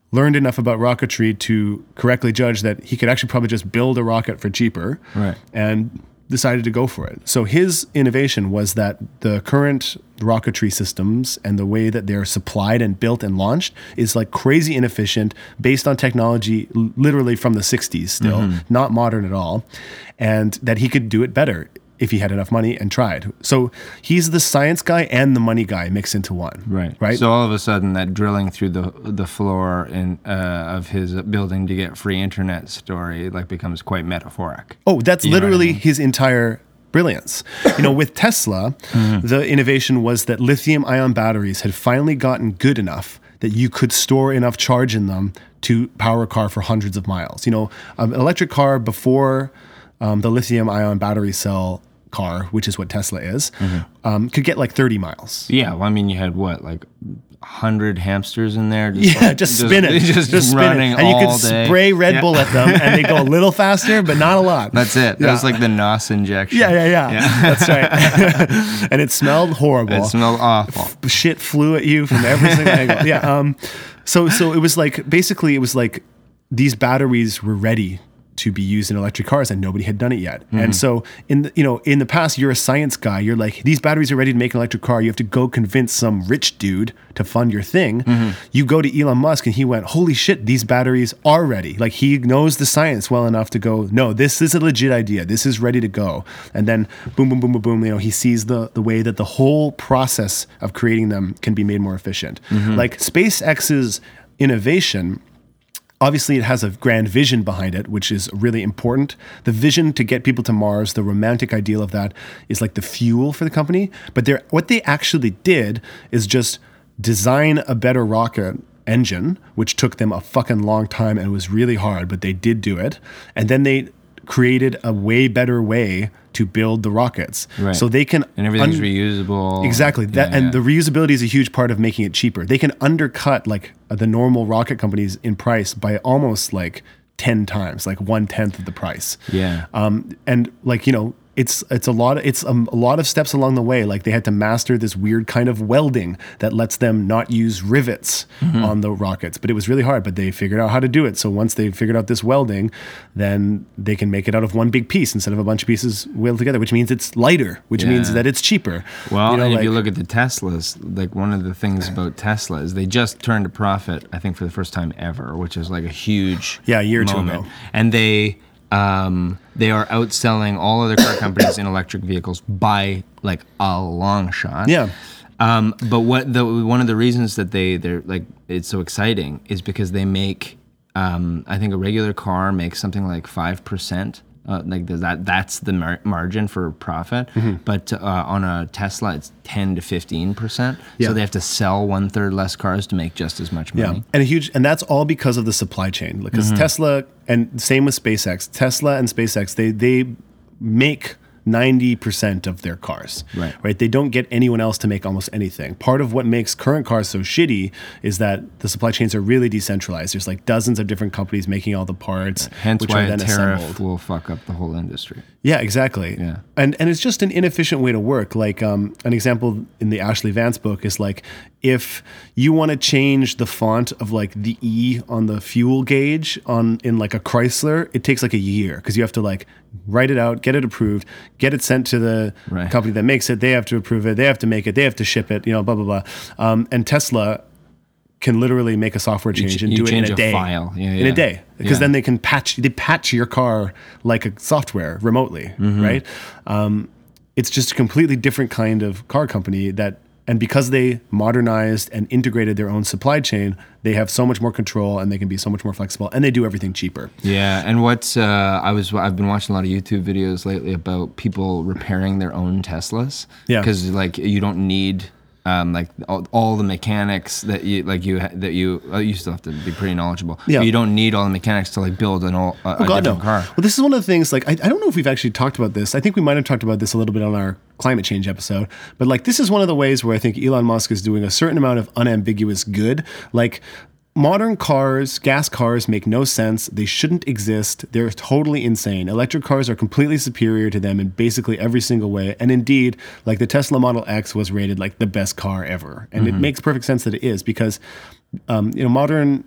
Speaker 2: learned enough about rocketry to correctly judge that he could actually probably just build a rocket for cheaper,
Speaker 1: Right.
Speaker 2: and decided to go for it. So his innovation was that the current rocketry systems and the way that they're supplied and built and launched is like crazy inefficient, based on technology l- literally from the sixties still,
Speaker 1: Mm-hmm.
Speaker 2: not modern at all, and that he could do it better if he had enough money and tried. So he's the science guy and the money guy mixed into one.
Speaker 1: Right.
Speaker 2: Right.
Speaker 1: So all of a sudden, that drilling through the the floor in uh, of his building to get free internet story like becomes quite metaphoric.
Speaker 2: Oh, that's
Speaker 1: You know what I
Speaker 2: literally
Speaker 1: mean?
Speaker 2: his entire brilliance. You know, with Tesla,
Speaker 1: Mm-hmm.
Speaker 2: the innovation was that lithium ion batteries had finally gotten good enough that you could store enough charge in them to power a car for hundreds of miles. You know, um, an electric car before um, the lithium ion battery cell car, which is what Tesla is,
Speaker 1: Mm-hmm.
Speaker 2: um, could get like thirty miles.
Speaker 1: Yeah. Well, I mean, you had what, like hundred hamsters in there? Just
Speaker 2: Yeah,
Speaker 1: like-
Speaker 2: just spin it.
Speaker 1: Just,
Speaker 2: Just spin
Speaker 1: running
Speaker 2: it. And you
Speaker 1: all
Speaker 2: could
Speaker 1: day.
Speaker 2: spray Red
Speaker 1: Yeah.
Speaker 2: Bull at them and they go a little faster, but not a lot.
Speaker 1: That's it. That
Speaker 2: Yeah.
Speaker 1: was like the N O S injection.
Speaker 2: Yeah, yeah, yeah. That's right. And it smelled horrible.
Speaker 1: It smelled awful.
Speaker 2: Shit flew at you from every single angle. Yeah. Um. So so it was like basically it was like these batteries were ready to be used in electric cars, and nobody had done it yet.
Speaker 1: Mm-hmm.
Speaker 2: And so in the, you know in the past, you're a science guy. You're like, these batteries are ready to make an electric car. You have to go convince some rich dude to fund your thing.
Speaker 1: Mm-hmm.
Speaker 2: You go to Elon Musk, and he went, holy shit, these batteries are ready. Like, he knows the science well enough to go, no, this is a legit idea. This is ready to go. And then boom, boom, boom, boom, boom. You know, he sees the the way that the whole process of creating them can be made more efficient. Like SpaceX's innovation, obviously it has a grand vision behind it, which is really important. The vision to get people to Mars, the romantic ideal of that, is like the fuel for the company. But they're, what they actually did is just design a better rocket engine, which took them a fucking long time and was really hard, but they did do it. And then they created a way better way to build the rockets.
Speaker 1: Right.
Speaker 2: So they can...
Speaker 1: And everything's
Speaker 2: un-
Speaker 1: reusable.
Speaker 2: Exactly. That
Speaker 1: Yeah,
Speaker 2: and
Speaker 1: yeah.
Speaker 2: the reusability is a huge part of making it cheaper. They can undercut like uh, the normal rocket companies in price by almost like ten times, like one tenth of the price.
Speaker 1: Yeah.
Speaker 2: Um, and like, you know, it's it's a lot of, it's um, a lot of steps along the way. Like, they had to master this weird kind of welding that lets them not use rivets
Speaker 1: Mm-hmm.
Speaker 2: on the rockets. But it was really hard, but they figured out how to do it. So once they figured out this welding, then they can make it out of one big piece instead of a bunch of pieces welded together, which means it's lighter, which
Speaker 1: Yeah.
Speaker 2: means that it's cheaper.
Speaker 1: Well,
Speaker 2: You know,
Speaker 1: and
Speaker 2: like-
Speaker 1: if you look at the Teslas, like one of the things about Tesla is they just turned a profit, I think, for the first time ever, which is like a huge
Speaker 2: Yeah, a year or two
Speaker 1: moment.
Speaker 2: ago.
Speaker 1: And they um, they are outselling all other car companies in electric vehicles by like a long shot.
Speaker 2: Yeah.
Speaker 1: Um, but what the one of the reasons that they they're like it's so exciting is because they make um, I think a regular car makes something like five percent. Uh, like does that that's the mar- margin for profit,
Speaker 2: Mm-hmm.
Speaker 1: but uh, on a Tesla it's ten to fifteen percent.
Speaker 2: Yeah.
Speaker 1: So they have to sell one third less cars to make just as much money.
Speaker 2: Yeah, and a huge, and that's all because of the supply chain. Because
Speaker 1: Mm-hmm.
Speaker 2: Tesla, and same with SpaceX. Tesla and SpaceX, they they make ninety percent of their cars.
Speaker 1: Right.
Speaker 2: Right. They don't get anyone else to make almost anything. Part of what makes current cars so shitty is that the supply chains are really decentralized. There's like dozens of different companies making all the parts,
Speaker 1: Hence
Speaker 2: which
Speaker 1: why
Speaker 2: are
Speaker 1: a
Speaker 2: then
Speaker 1: tariff
Speaker 2: assembled.
Speaker 1: will fuck up the whole industry.
Speaker 2: Yeah, exactly.
Speaker 1: Yeah.
Speaker 2: And and it's just an inefficient way to work. Like um, an example in the Ashley Vance book is like, if you want to change the font of like the E on the fuel gauge on in like a Chrysler, it takes like a year because you have to like write it out, get it approved, get it sent to the
Speaker 1: Right.
Speaker 2: company that makes it. They have to approve it. They have to make it. They have to ship it. You know, blah blah blah. Um, and Tesla can literally make a software change
Speaker 1: ch-
Speaker 2: and
Speaker 1: you
Speaker 2: do it in
Speaker 1: change
Speaker 2: a
Speaker 1: a
Speaker 2: day.
Speaker 1: file. Yeah,
Speaker 2: in
Speaker 1: yeah.
Speaker 2: a day, because
Speaker 1: Yeah.
Speaker 2: then they can patch. They patch your car like a software remotely,
Speaker 1: Mm-hmm.
Speaker 2: right? Um, it's just a completely different kind of car company that, and because they modernized and integrated their own supply chain, they have so much more control and they can be so much more flexible, and they do everything cheaper.
Speaker 1: Yeah, and what's uh, I was I've been watching a lot of YouTube videos lately about people repairing their own Teslas.
Speaker 2: Yeah.
Speaker 1: because like you don't need um, like all, all the mechanics that you like you ha- that you uh, you still have to be pretty knowledgeable.
Speaker 2: Yeah.
Speaker 1: But you don't need all the mechanics to like build an all a, a
Speaker 2: Oh, God, no.
Speaker 1: different car.
Speaker 2: Well, this is one of the things, like, I, I don't know if we've actually talked about this. I think we might have talked about this a little bit on our climate change episode. But, like, this is one of the ways where I think Elon Musk is doing a certain amount of unambiguous good. Like, modern cars, gas cars make no sense. They shouldn't exist. They're totally insane. Electric cars are completely superior to them in basically every single way. And indeed, like the Tesla Model X was rated like the best car ever. And it makes perfect sense that it is because, um, you know, modern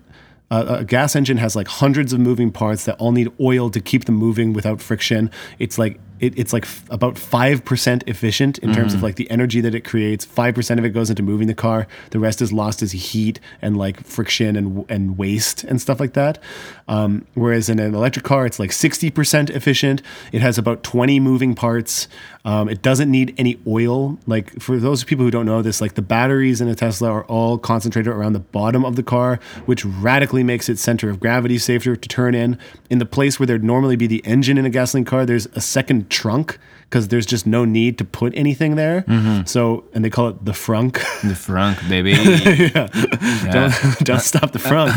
Speaker 2: a, a gas engine has like hundreds of moving parts that all need oil to keep them moving without friction. It's like it, it's like f- about five percent efficient in mm-hmm. terms of like the energy that it creates. five percent of it goes into moving the car. The rest is lost as heat and like friction and and waste and stuff like that. Um, whereas in an electric car, it's like sixty percent efficient. It has about twenty moving parts. Um, it doesn't need any oil. Like for those people who don't know this, like the batteries in a Tesla are all concentrated around the bottom of the car, which radically makes its center of gravity safer to turn in. In the place where there'd normally be the engine in a gasoline car, there's a second trunk because there's just no need to put anything there. Mm-hmm. So, and they call it the frunk.
Speaker 1: The frunk, baby.
Speaker 2: yeah. yeah. Don't, don't stop the frunk.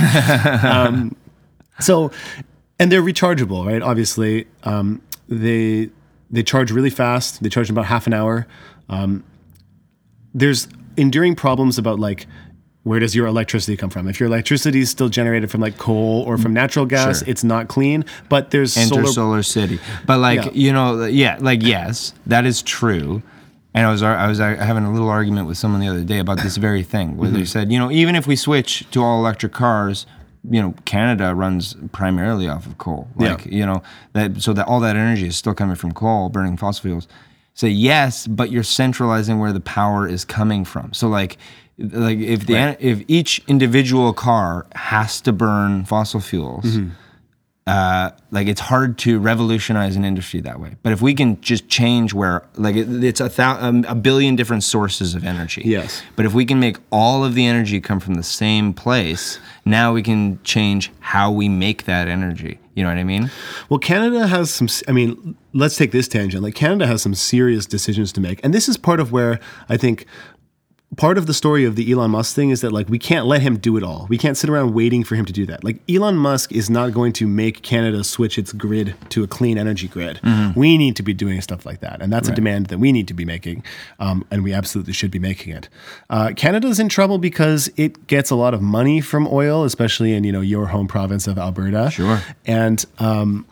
Speaker 2: um, so, and they're rechargeable, right? Obviously, um, they they charge really fast. They charge in about half an hour. Um, there's enduring problems about like, where does your electricity come from? If your electricity is still generated from like coal or from natural gas, sure. it's not clean. But there's
Speaker 1: Enter
Speaker 2: solar,
Speaker 1: Solar City. But like, yeah. you know, yeah, like, yes, that is true. And I was I was having a little argument with someone the other day about this very thing, where mm-hmm. they said, you know, even if we switch to all electric cars, you know, Canada runs primarily off of coal. Like, yeah. you know, that so that all that energy is still coming from coal, burning fossil fuels. So yes, but you're centralizing where the power is coming from. So like, like if the right. if each individual car has to burn fossil fuels, mm-hmm. uh, like it's hard to revolutionize an industry that way. But if we can just change where, like it, it's a, thou, um, a billion different sources of energy.
Speaker 2: Yes.
Speaker 1: But if we can make all of the energy come from the same place, now we can change how we make that energy. You know what I mean?
Speaker 2: Well, Canada has some, I mean, let's take this tangent. Like Canada has some serious decisions to make. And this is part of where I think part of the story of the Elon Musk thing is that like we can't let him do it all. We can't sit around waiting for him to do that. Like Elon Musk is not going to make Canada switch its grid to a clean energy grid. Mm-hmm. We need to be doing stuff like that. And that's right. a demand that we need to be making. Um, and we absolutely should be making it. Uh, Canada's in trouble because it gets a lot of money from oil, especially in, you know, your home province of Alberta.
Speaker 1: Sure.
Speaker 2: And, um,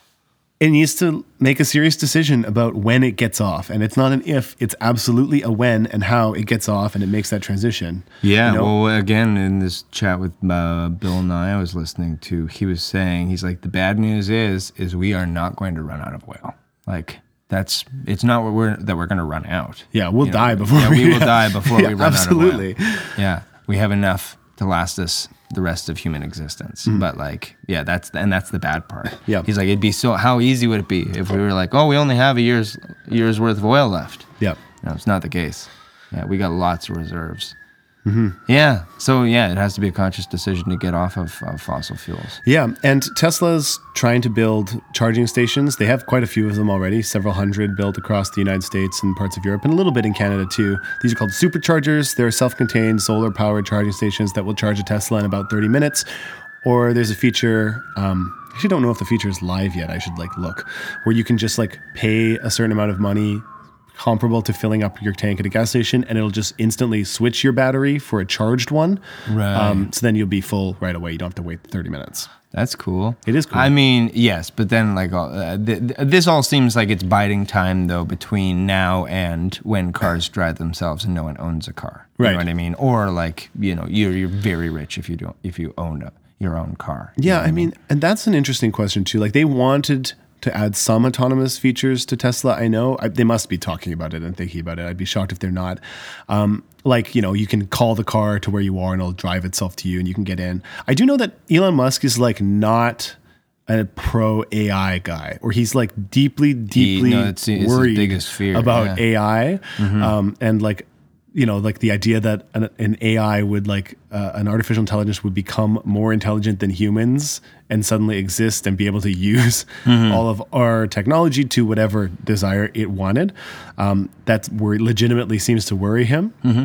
Speaker 2: it needs to make a serious decision about when it gets off. And it's not an if, it's absolutely a when and how it gets off and it makes that transition.
Speaker 1: Yeah,
Speaker 2: you know?
Speaker 1: Well, again, in this chat with uh, Bill Nye I was listening to, he was saying, he's like, the bad news is, is we are not going to run out of oil. Like, that's, it's not what we're, that we're going to run out.
Speaker 2: Yeah, we'll
Speaker 1: you
Speaker 2: die
Speaker 1: know?
Speaker 2: before
Speaker 1: yeah,
Speaker 2: we,
Speaker 1: we will die before
Speaker 2: yeah,
Speaker 1: we run
Speaker 2: absolutely.
Speaker 1: out of oil. Yeah, we have enough to last us the rest of human existence. Mm. But like, yeah, that's, and that's the bad part.
Speaker 2: Yeah.
Speaker 1: He's like, it'd be so, how easy would it be if we were like, oh, we only have a year's, year's worth of oil left.
Speaker 2: Yeah.
Speaker 1: No, it's not the case. Yeah, we got lots of reserves.
Speaker 2: Mm-hmm.
Speaker 1: Yeah. So yeah, it has to be a conscious decision to get off of, of fossil fuels.
Speaker 2: Yeah. And Tesla's trying to build charging stations. They have quite a few of them already, several hundred built across the United States and parts of Europe and a little bit in Canada too. These are called superchargers. They're self-contained solar powered charging stations that will charge a Tesla in about thirty minutes. Or there's a feature, um, I actually don't know if the feature is live yet. I should like look, where you can just like pay a certain amount of money comparable to filling up your tank at a gas station, and it'll just instantly switch your battery for a charged one.
Speaker 1: Right.
Speaker 2: Um, so then you'll be full right away. You don't have to wait thirty minutes.
Speaker 1: That's cool.
Speaker 2: It is cool.
Speaker 1: I mean, yes, but then like uh, th- th- this all seems like it's biding time though between now and when cars drive themselves and no one owns a car. You
Speaker 2: right.
Speaker 1: know what I mean? Or like, you know, you're you're very rich if you don't if you own a, your own car.
Speaker 2: Yeah, I mean, and that's an interesting question too. Like they wanted to add some autonomous features to Tesla. I know I, they must be talking about it and thinking about it. I'd be shocked if they're not. Um, like, you know, you can call the car to where you are and it'll drive itself to you and you can get in. I do know that Elon Musk is like not a pro A I guy, or he's like deeply, deeply
Speaker 1: he, no, it's, it's
Speaker 2: worried
Speaker 1: his biggest fear,
Speaker 2: about
Speaker 1: yeah.
Speaker 2: A I.
Speaker 1: Mm-hmm.
Speaker 2: Um, and like, you know, like the idea that an, an A I would like uh, an artificial intelligence would become more intelligent than humans and suddenly exist and be able to use mm-hmm. all of our technology to whatever desire it wanted. Um, that's where legitimately seems to worry him.
Speaker 1: Mm-hmm.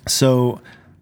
Speaker 2: So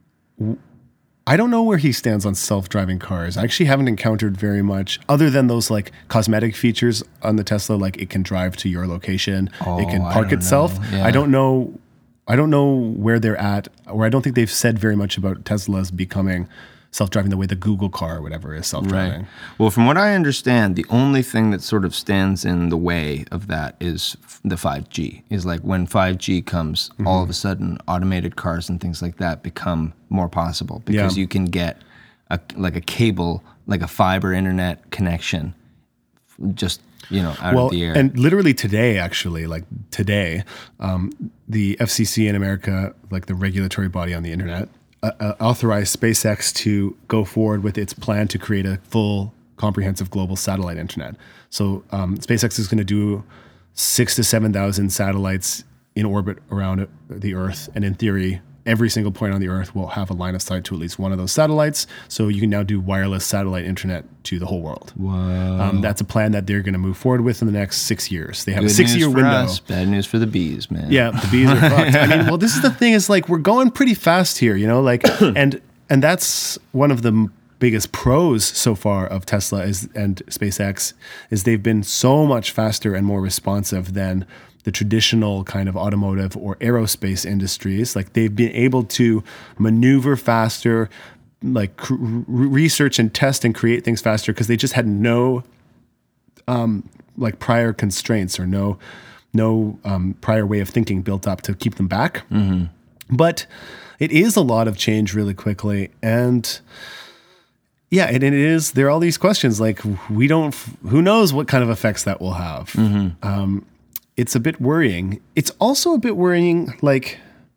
Speaker 2: w- I don't know where he stands on self-driving cars. I actually haven't encountered very much other than those like cosmetic features on the Tesla, like it can drive to your location,
Speaker 1: oh,
Speaker 2: it can park
Speaker 1: I
Speaker 2: itself.
Speaker 1: Yeah.
Speaker 2: I don't know. I don't know where they're at, or I don't think they've said very much about Tesla's becoming self-driving the way the Google car or whatever is self-driving.
Speaker 1: Right. Well, from what I understand, the only thing that sort of stands in the way of that is the five G. Is like when five G comes, mm-hmm. all of a sudden automated cars and things like that become more possible because
Speaker 2: yeah.
Speaker 1: you can get a like a cable, like a fiber internet connection, just you know out
Speaker 2: well,
Speaker 1: of the air.
Speaker 2: And literally today, actually, like today, um, the F C C in America, like the regulatory body on the internet, uh, uh, authorized SpaceX to go forward with its plan to create a full, comprehensive global satellite internet. So um, SpaceX is going to do six to seven thousand satellites in orbit around the Earth, and in theory, every single point on the Earth will have a line of sight to at least one of those satellites. So you can now do wireless satellite internet to the whole world.
Speaker 1: Wow.
Speaker 2: Um, that's a plan that they're going to move forward with in the next six years. They have
Speaker 1: Good
Speaker 2: a six-year
Speaker 1: news for
Speaker 2: window.
Speaker 1: us, bad news for the bees, man.
Speaker 2: Yeah, the bees are fucked. I mean, well, this is the thing is like we're going pretty fast here, you know, like, and and that's one of the m- biggest pros so far of Tesla is and SpaceX is they've been so much faster and more responsive than the traditional kind of automotive or aerospace industries. Like they've been able to maneuver faster, like cr- research and test and create things faster because they just had no um, like prior constraints or no no um, prior way of thinking built up to keep them back.
Speaker 1: Mm-hmm.
Speaker 2: But it is a lot of change really quickly. And yeah, and it is, there are all these questions like we don't, who knows what kind of effects that will have.
Speaker 1: Mm-hmm.
Speaker 2: Um, it's a bit worrying. It's also a bit worrying, like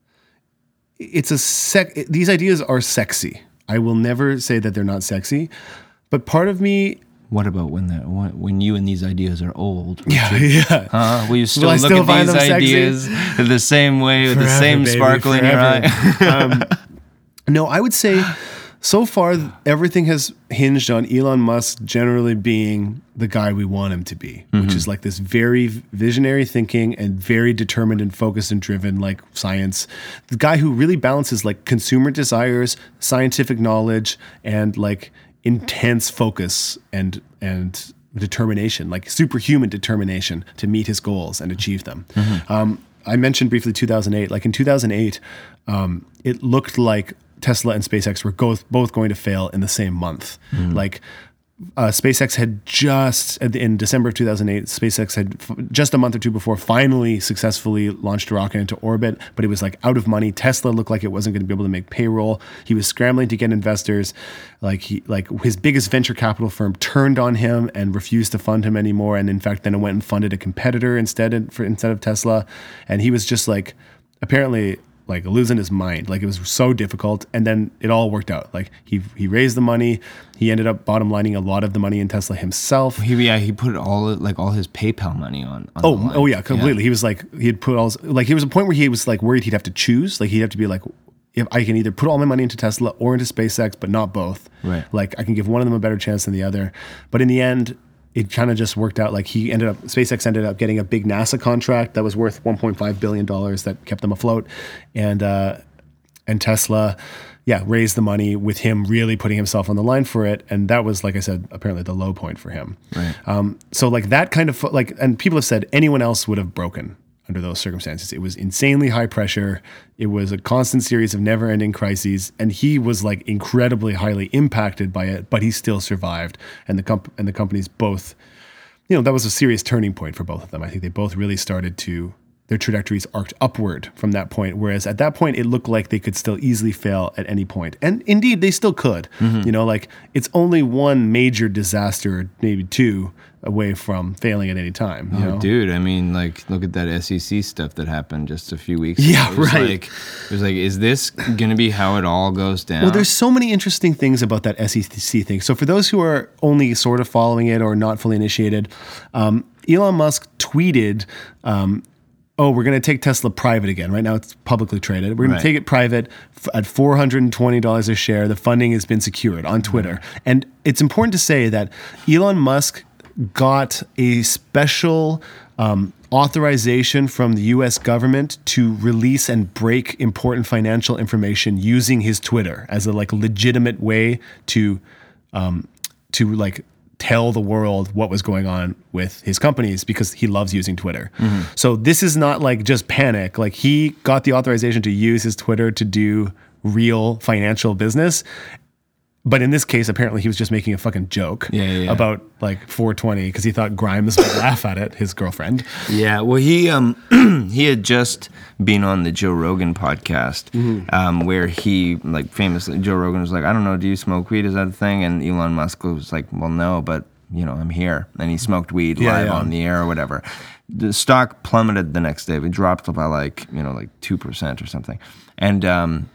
Speaker 2: it's a sec, these ideas are sexy. I will never say that they're not sexy, but part of me,
Speaker 1: What about when that when you and these ideas are old?
Speaker 2: yeah, yeah.
Speaker 1: Huh? Will you still
Speaker 2: Will I
Speaker 1: look
Speaker 2: still
Speaker 1: at
Speaker 2: find
Speaker 1: these
Speaker 2: them sexy?
Speaker 1: ideas the same way with the
Speaker 2: Forever,
Speaker 1: same
Speaker 2: baby,
Speaker 1: sparkle in your
Speaker 2: forever.
Speaker 1: eye?
Speaker 2: um, no, I would say so far everything has hinged on Elon Musk generally being the guy we want him to be,
Speaker 1: Mm-hmm.
Speaker 2: which is like this very visionary thinking and very determined and focused and driven like science. The guy who really balances like consumer desires, scientific knowledge, and like intense focus and and determination, like superhuman determination to meet his goals and achieve them.
Speaker 1: Mm-hmm.
Speaker 2: Um, I mentioned briefly two thousand eight. Like in two thousand eight, um, it looked like Tesla and SpaceX were both both going to fail in the same month.
Speaker 1: Mm-hmm.
Speaker 2: Like uh, SpaceX had just in December of two thousand eight, SpaceX had f- just a month or two before finally successfully launched a rocket into orbit, but it was like out of money. Tesla looked like it wasn't going to be able to make payroll. He was scrambling to get investors. Like he, like his biggest venture capital firm turned on him and refused to fund him anymore. And in fact, then it went and funded a competitor instead for instead of Tesla. And he was just like apparently like losing his mind. Like it was so difficult. And then it all worked out. Like he he raised the money. He ended up bottom lining a lot of the money in Tesla himself.
Speaker 1: He, yeah, he put all like all his PayPal money on. on
Speaker 2: Oh,
Speaker 1: the line.
Speaker 2: oh yeah, completely. He was like, he had put all his, like, he was a point where he was like worried he'd have to choose. Like he'd have to be like, if I can either put all my money into Tesla or into SpaceX, but not both.
Speaker 1: Right.
Speaker 2: Like I can give one of them a better chance than the other. But in the end, it kind of just worked out. Like he ended up, SpaceX ended up getting a big NASA contract that was worth one point five billion dollars that kept them afloat. And, uh, and Tesla, yeah, raised the money with him really putting himself on the line for it. And that was, like I said, apparently the low point for him.
Speaker 1: Right.
Speaker 2: Um, so like that kind of, like, and people have said anyone else would have broken under those circumstances. It was insanely high pressure. It was a constant series of never ending crises. And he was like incredibly highly impacted by it, but he still survived. And the comp- and the companies both, you know, that was a serious turning point for both of them. I think they both really started to, their trajectories arced upward from that point. Whereas at that point, it looked like they could still easily fail at any point. And indeed, they still could. Mm-hmm. You know, like it's only one major disaster, maybe two, away from failing at any time. You
Speaker 1: Oh,
Speaker 2: know?
Speaker 1: dude! I mean, like, look at that S E C stuff that happened just a few weeks ago.
Speaker 2: Yeah,
Speaker 1: it was
Speaker 2: right.
Speaker 1: Like, it was like, is this gonna be how it all goes down?
Speaker 2: Well, there's so many interesting things about that S E C thing. So for those who are only sort of following it or not fully initiated, um, Elon Musk tweeted, um, oh, we're going to take Tesla private again. Right now it's publicly traded. We're going
Speaker 1: Right.
Speaker 2: to take it private f- at four hundred twenty dollars a share. The funding has been secured on Twitter. Mm-hmm. And it's important to say that Elon Musk got a special um, authorization from the U S government to release and break important financial information using his Twitter as a like legitimate way to um, to like tell the world what was going on with his companies because he loves using Twitter. Mm-hmm. So this is not like just panic. Like he got the authorization to use his Twitter to do real financial business. But in this case, apparently he was just making a fucking joke
Speaker 1: Yeah, yeah, yeah.
Speaker 2: about like four twenty because he thought Grimes would laugh at it, his girlfriend.
Speaker 1: Yeah, well, he um he had just been on the Joe Rogan podcast,
Speaker 2: Mm-hmm.
Speaker 1: um, where he like famously Joe Rogan was like, I don't know, do you smoke weed? Is that a thing? And Elon Musk was like, well, no, but you know, I'm here, and he smoked weed
Speaker 2: Yeah,
Speaker 1: live
Speaker 2: yeah.
Speaker 1: on the air or whatever. The stock plummeted the next day. It dropped by like you know like two percent or something, and um.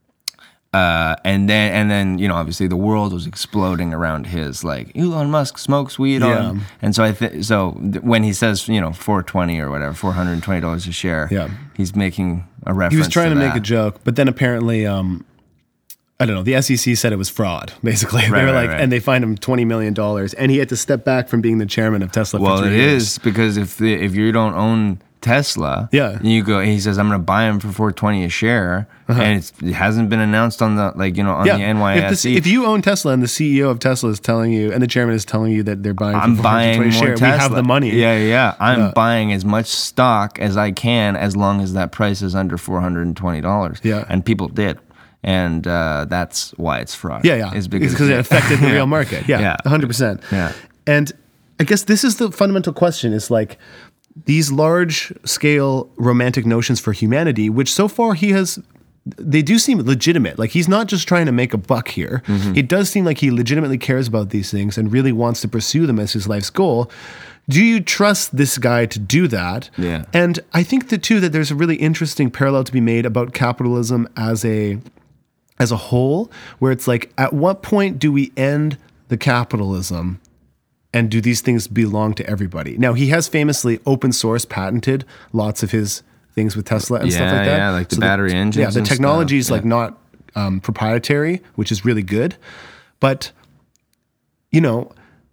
Speaker 1: Uh, and then, and then, you know, obviously the world was exploding around his, like, Elon Musk smokes weed
Speaker 2: Yeah.
Speaker 1: on. And so I think, so th- when he says, you know, four twenty or whatever, four hundred twenty dollars a share,
Speaker 2: Yeah.
Speaker 1: he's making a reference
Speaker 2: He was trying to, make
Speaker 1: that.
Speaker 2: a joke, but then apparently, um, I don't know, the S E C said it was fraud, basically. They
Speaker 1: Right,
Speaker 2: were
Speaker 1: right,
Speaker 2: like,
Speaker 1: right.
Speaker 2: and they fined him twenty million dollars, and he had to step back from being the chairman of Tesla
Speaker 1: Well,
Speaker 2: for
Speaker 1: it
Speaker 2: three years.
Speaker 1: is because if the, if you don't own Tesla,
Speaker 2: Yeah.
Speaker 1: you go. He says, "I'm going to buy him for four twenty a share," and it's, it hasn't been announced on the like you know on the N Y
Speaker 2: If,
Speaker 1: S E.
Speaker 2: the, if you own Tesla and the C E O of Tesla is telling you, and the chairman is telling you that they're buying,
Speaker 1: I'm
Speaker 2: for
Speaker 1: buying more
Speaker 2: shares,
Speaker 1: Tesla.
Speaker 2: we have the money.
Speaker 1: Yeah, yeah. I'm
Speaker 2: Yeah.
Speaker 1: buying as much stock as I can as long as that price is under four hundred twenty dollars.
Speaker 2: Yeah.
Speaker 1: And people did. And uh, that's why it's fraud.
Speaker 2: Yeah, yeah.
Speaker 1: Is
Speaker 2: because it affected the real market. Yeah,
Speaker 1: Yeah.
Speaker 2: one hundred percent.
Speaker 1: Yeah.
Speaker 2: And I guess this is the fundamental question is like these large scale romantic notions for humanity, which so far he has, they do seem legitimate. Like he's not just trying to make a buck here.
Speaker 1: Mm-hmm.
Speaker 2: It does seem like he legitimately cares about these things and really wants to pursue them as his life's goal. Do you trust this guy to do that?
Speaker 1: Yeah.
Speaker 2: And I think that too, that there's a really interesting parallel to be made about capitalism as a, as a whole, where it's like, at what point do we end the capitalism and do these things belong to everybody? Now, he has famously open source patented lots of his things with Tesla and stuff
Speaker 1: Yeah,
Speaker 2: like that.
Speaker 1: yeah, like the battery engines
Speaker 2: Yeah, the
Speaker 1: and
Speaker 2: technology is
Speaker 1: stuff,
Speaker 2: like
Speaker 1: yeah.
Speaker 2: not um, proprietary, which is really good. But, you know,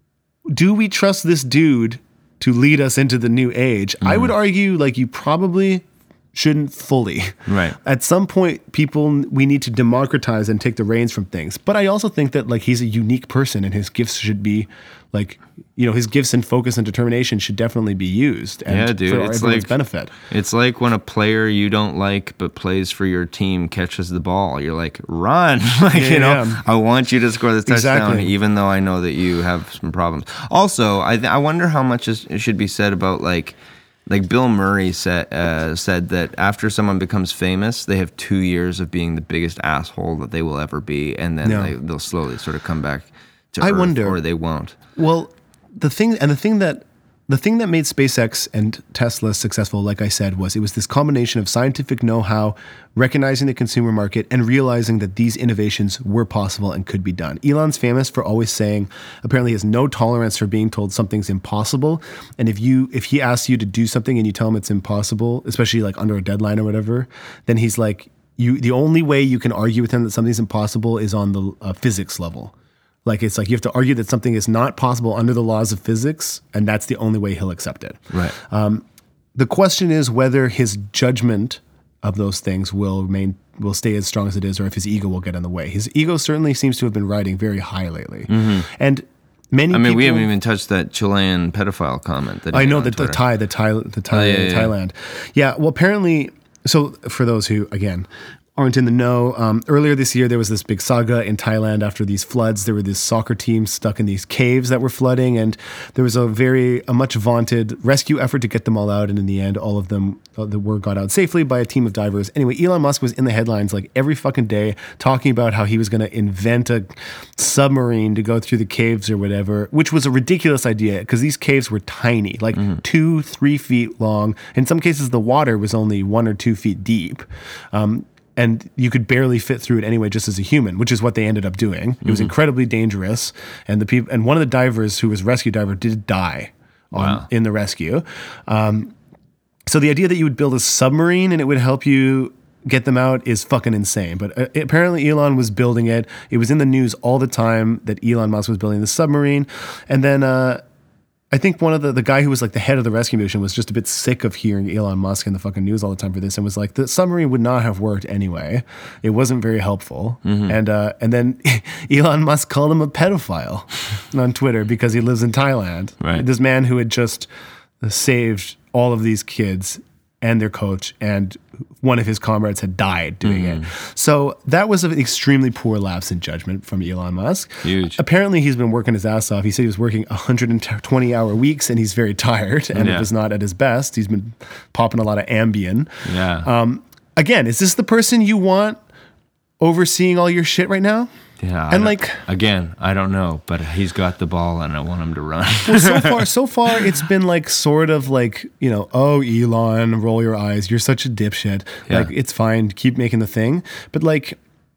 Speaker 2: do we trust this dude to lead us into the new age? I
Speaker 1: Mm-hmm.
Speaker 2: would argue like you probably shouldn't fully.
Speaker 1: Right.
Speaker 2: At some point, people, we need to democratize and take the reins from things. But I also think that like he's a unique person and his gifts should be like, you know, his gifts and focus and determination should definitely be used. And
Speaker 1: Yeah, dude,
Speaker 2: for
Speaker 1: it's
Speaker 2: everyone's
Speaker 1: like-
Speaker 2: benefit.
Speaker 1: It's like when a player you don't like but plays for your team catches the ball. You're like, run. like,
Speaker 2: Yeah,
Speaker 1: you know,
Speaker 2: yeah.
Speaker 1: I want you to score this touchdown,
Speaker 2: Exactly.
Speaker 1: even though I know that you have some problems. Also, I, th- I wonder how much is, it should be said about like, like Bill Murray said, uh, said that after someone becomes famous, they have two years of being the biggest asshole that they will ever be. And then
Speaker 2: Yeah.
Speaker 1: they, they'll slowly sort of come back to
Speaker 2: I
Speaker 1: earth,
Speaker 2: wonder-
Speaker 1: or they won't.
Speaker 2: Well, the thing and the thing that the thing that made SpaceX and Tesla successful, like I said, was it was this combination of scientific know-how, recognizing the consumer market, and realizing that these innovations were possible and could be done. Elon's famous for always saying, apparently, he has no tolerance for being told something's impossible. And if you if he asks you to do something and you tell him it's impossible, especially like under a deadline or whatever, then he's like, you. The only way you can argue with him that something's impossible is on the uh, physics level. Like it's like you have to argue that something is not possible under the laws of physics, and that's the only way he'll accept it.
Speaker 1: Right.
Speaker 2: The question is whether his judgment of those things will remain will stay as strong as it is, or if his ego will get in the way. His ego certainly seems to have been riding very high lately, and many.
Speaker 1: I mean,
Speaker 2: people,
Speaker 1: we haven't even touched that Chilean pedophile comment. That he
Speaker 2: I
Speaker 1: made
Speaker 2: know
Speaker 1: on
Speaker 2: that the
Speaker 1: Twitter.
Speaker 2: Thai, the Thai, the Thai,
Speaker 1: Oh, yeah, yeah.
Speaker 2: Thailand. Yeah. Well, apparently, so for those who again aren't in the know, um, earlier this year there was this big saga in Thailand after these floods. There were this soccer team stuck in these caves that were flooding, and there was a very a much vaunted rescue effort to get them all out. And in the end, all of them uh, the word got out safely by a team of divers. Anyway, Elon Musk was in the headlines like every fucking day talking about how he was going to invent a submarine to go through the caves or whatever, which was a ridiculous idea because these caves were tiny, like two, three feet long. In some cases, the water was only one or two feet deep. Um, and you could barely fit through it anyway, just as a human, which is what they ended up doing. It was incredibly dangerous, and the people and one of the divers who was a rescue diver did die on,
Speaker 1: Wow.
Speaker 2: in the rescue. Um, so the idea that you would build a submarine and it would help you get them out is fucking insane. But uh, apparently Elon was building it. It was in the news all the time that Elon Musk was building the submarine, and then. Uh, I think one of the, the guy who was like the head of the rescue mission was just a bit sick of hearing Elon Musk in the fucking news all the time for this and was like, the submarine would not have worked anyway. It wasn't very helpful.
Speaker 1: Mm-hmm.
Speaker 2: And uh, and then Elon Musk called him a pedophile on Twitter because he lives in Thailand.
Speaker 1: Right.
Speaker 2: This man who had just saved all of these kids and their coach, and one of his comrades had died doing mm. it. So that was an extremely poor lapse in judgment from Elon Musk.
Speaker 1: Huge.
Speaker 2: Apparently, he's been working his ass off. He said he was working one hundred twenty hour weeks, and he's very tired, and yeah. it was not at his best. He's been popping a lot of Ambien.
Speaker 1: Yeah.
Speaker 2: Um, again, is this the person you want overseeing all your shit right now?
Speaker 1: Yeah,
Speaker 2: and like
Speaker 1: again, I don't know, but he's got the ball, and I want him to run.
Speaker 2: Well, so far, so far, it's been like sort of like, you know, oh, Elon, roll your eyes, you're such a dipshit. Yeah. Like, it's fine, keep making the thing, but like,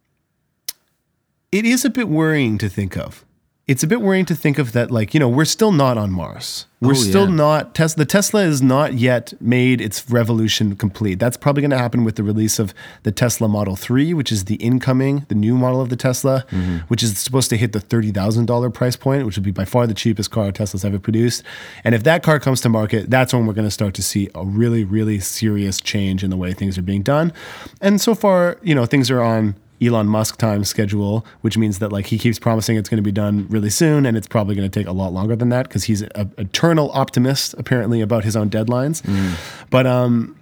Speaker 2: it is a bit worrying to think of. It's a bit worrying to think of that, like, you know, we're still not on Mars. We're oh, still yeah. not, Tesla, the Tesla is not yet made its revolution complete. That's probably going to happen with the release of the Tesla Model three, which is the incoming, the new model of the Tesla, mm-hmm. which is supposed to hit the thirty thousand dollars price point, which would be by far the cheapest car Tesla's ever produced. And if that car comes to market, that's when we're going to start to see a really, really serious change in the way things are being done. And so far, you know, things are on Elon Musk time schedule, which means that like he keeps promising it's going to be done really soon, and it's probably going to take a lot longer than that because he's an eternal optimist apparently about his own deadlines. Mm. But um,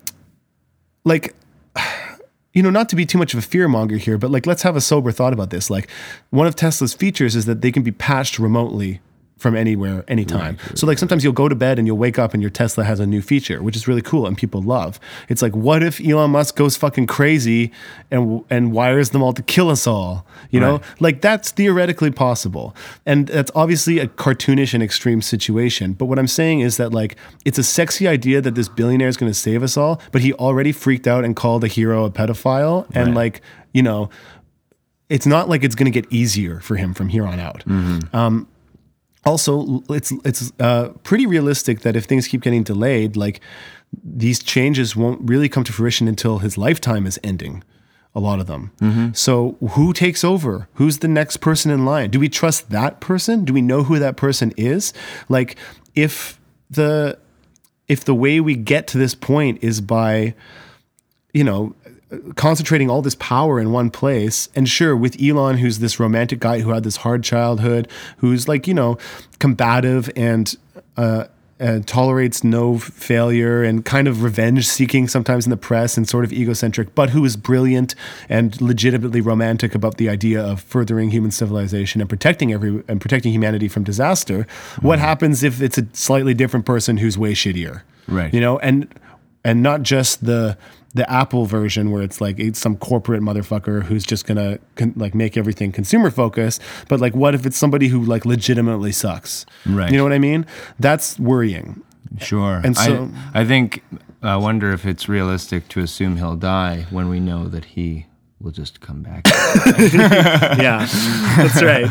Speaker 2: like, you know, not to be too much of a fear monger here, but like let's have a sober thought about this. Like, one of Tesla's features is that they can be patched remotely from anywhere, anytime. Right. So like sometimes you'll go to bed and you'll wake up and your Tesla has a new feature, which is really cool and people love. It's like, what if Elon Musk goes fucking crazy and and wires them all to kill us all? You know, right. Like that's theoretically possible. And that's obviously a cartoonish and extreme situation. But what I'm saying is that like, it's a sexy idea that this billionaire is going to save us all, but he already freaked out and called a hero a pedophile. And right. like, you know, it's not like it's going to get easier for him from here on out. Mm-hmm. Um, Also, it's it's uh, pretty realistic that if things keep getting delayed, like these changes won't really come to fruition until his lifetime is ending, a lot of them. Mm-hmm. So who takes over? Who's the next person in line? Do we trust that person? Do we know who that person is? Like if the if the way we get to this point is by, you know, concentrating all this power in one place. And sure, with Elon, who's this romantic guy who had this hard childhood, who's like, you know, combative and uh, and tolerates no failure and kind of revenge seeking sometimes in the press and sort of egocentric, but who is brilliant and legitimately romantic about the idea of furthering human civilization and protecting every and protecting humanity from disaster. Mm-hmm. What happens if it's a slightly different person who's way shittier?
Speaker 1: Right.
Speaker 2: You know, and and not just the the Apple version where it's like it's some corporate motherfucker who's just gonna con- like make everything consumer focused, but like what if it's somebody who like legitimately sucks?
Speaker 1: Right.
Speaker 2: You know what I mean? That's worrying.
Speaker 1: Sure. And so I, I think I wonder if it's realistic to assume he'll die when we know that he will just come back.
Speaker 2: Yeah, that's right.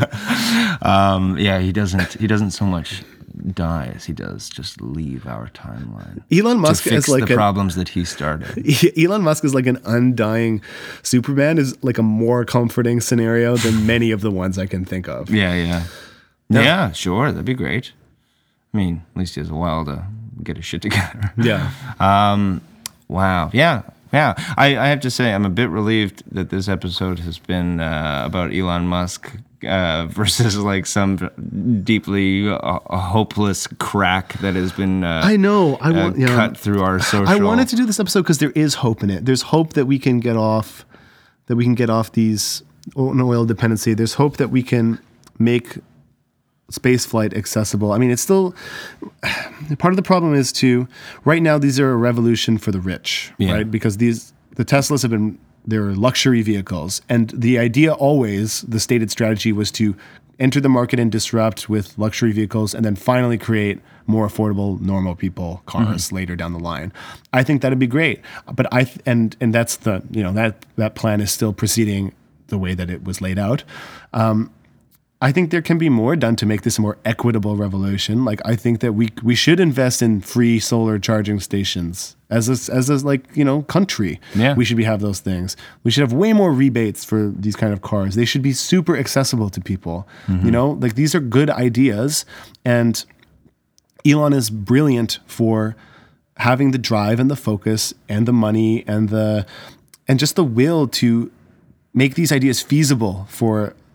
Speaker 1: Um, yeah, he doesn't. He doesn't so much die as he does just leave our timeline.
Speaker 2: Elon Musk
Speaker 1: to fix
Speaker 2: is like
Speaker 1: the
Speaker 2: a,
Speaker 1: problems that he started.
Speaker 2: Elon Musk is like an undying Superman, is like a more comforting scenario than many of the ones I can think of.
Speaker 1: Yeah, yeah. Yeah, yeah, sure. That'd be great. I mean, at least he has a while to get his shit together.
Speaker 2: Yeah.
Speaker 1: Um, wow. Yeah. Yeah. I, I have to say, I'm a bit relieved that this episode has been uh, about Elon Musk uh, versus like some deeply uh, hopeless crack that has been uh,
Speaker 2: I know. I want,
Speaker 1: uh,
Speaker 2: you
Speaker 1: cut
Speaker 2: know,
Speaker 1: through our social.
Speaker 2: I wanted to do this episode because there is hope in it. There's hope that we can get off, that we can get off these oil dependency. There's hope that we can make space flight accessible. I mean, it's still part of the problem is to right now these are a revolution for the rich, yeah. right? Because these the Teslas have been they're luxury vehicles, and the idea always the stated strategy was to enter the market and disrupt with luxury vehicles, and then finally create more affordable normal people cars mm-hmm. later down the line. I think that'd be great, but I th- and and that's the you know that that plan is still proceeding the way that it was laid out. Um, I think there can be more done to make this a more equitable revolution. Like I think that we we should invest in free solar charging stations as a, as a like you know country.
Speaker 1: Yeah.
Speaker 2: We should be have those things. We should have way more rebates for these kind of cars. They should be super accessible to people. Mm-hmm. You know, like these are good ideas, and Elon is brilliant for having the drive and the focus and the money and the and just the will to make these ideas feasible for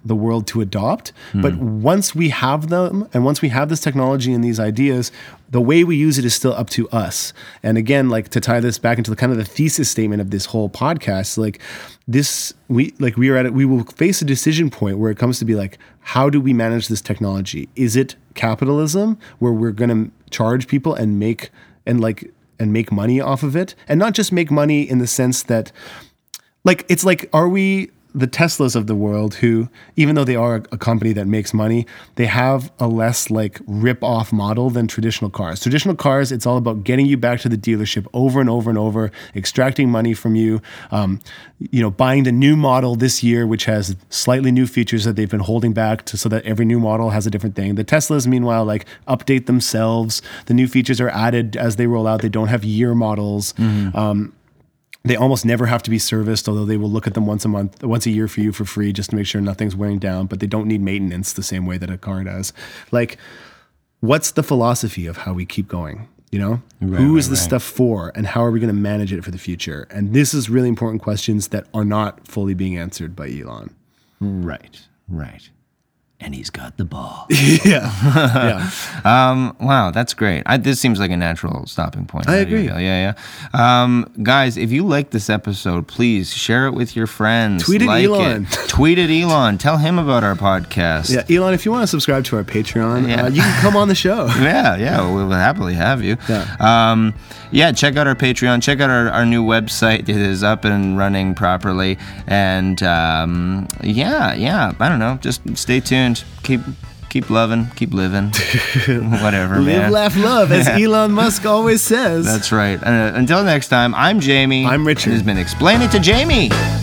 Speaker 2: the world to adopt. Mm. But once we have them, and once we have this technology and these ideas, the way we use it is still up to us. And again, like to tie this back into the kind of the thesis statement of this whole podcast, like this, we like we are at it, we will face a decision point where it comes to be like, how do we manage this technology? Is it capitalism where we're going to charge people and make and like and make money off of it, and not just make money in the sense that, like, it's like, are we the Teslas of the world who, even though they are a company that makes money, they have a less like rip-off model than traditional cars. Traditional cars, it's all about getting you back to the dealership over and over and over, extracting money from you, um, you know, buying the new model this year, which has slightly new features that they've been holding back to, so that every new model has a different thing. The Teslas, meanwhile, like update themselves. The new features are added as they roll out. They don't have year models. Mm-hmm. Um, They almost never have to be serviced, although they will look at them once a month, once a year for you for free, just to make sure nothing's wearing down, but they don't need maintenance the same way that a car does. Like, what's the philosophy of how we keep going? You know, right, who is right, this right. stuff for, and how are we going to manage it for the future? And this is really important questions that are not fully being answered by Elon.
Speaker 1: Right, right. And he's got the ball.
Speaker 2: yeah. yeah.
Speaker 1: Um, wow, that's great. I, this seems like a natural stopping point.
Speaker 2: I agree.
Speaker 1: Yeah, yeah. Um, guys, if you like this episode, please share it with your friends.
Speaker 2: Tweet at
Speaker 1: like
Speaker 2: Elon.
Speaker 1: It. Tweet at Elon. Tell him about our podcast.
Speaker 2: Yeah, Elon, if you want to subscribe to our Patreon, yeah. uh, you can come on the show.
Speaker 1: yeah, yeah. We'll happily have you.
Speaker 2: Yeah.
Speaker 1: Um, yeah, check out our Patreon. Check out our, our new website. It is up and running properly. And um, yeah, yeah. I don't know. Just stay tuned. Keep keep loving, keep living, whatever,
Speaker 2: Live,
Speaker 1: man.
Speaker 2: laugh, love, as Elon Musk always says.
Speaker 1: That's right. Uh, until next time, I'm Jamie.
Speaker 2: I'm Richard.
Speaker 1: It has been Explain It to Jamie.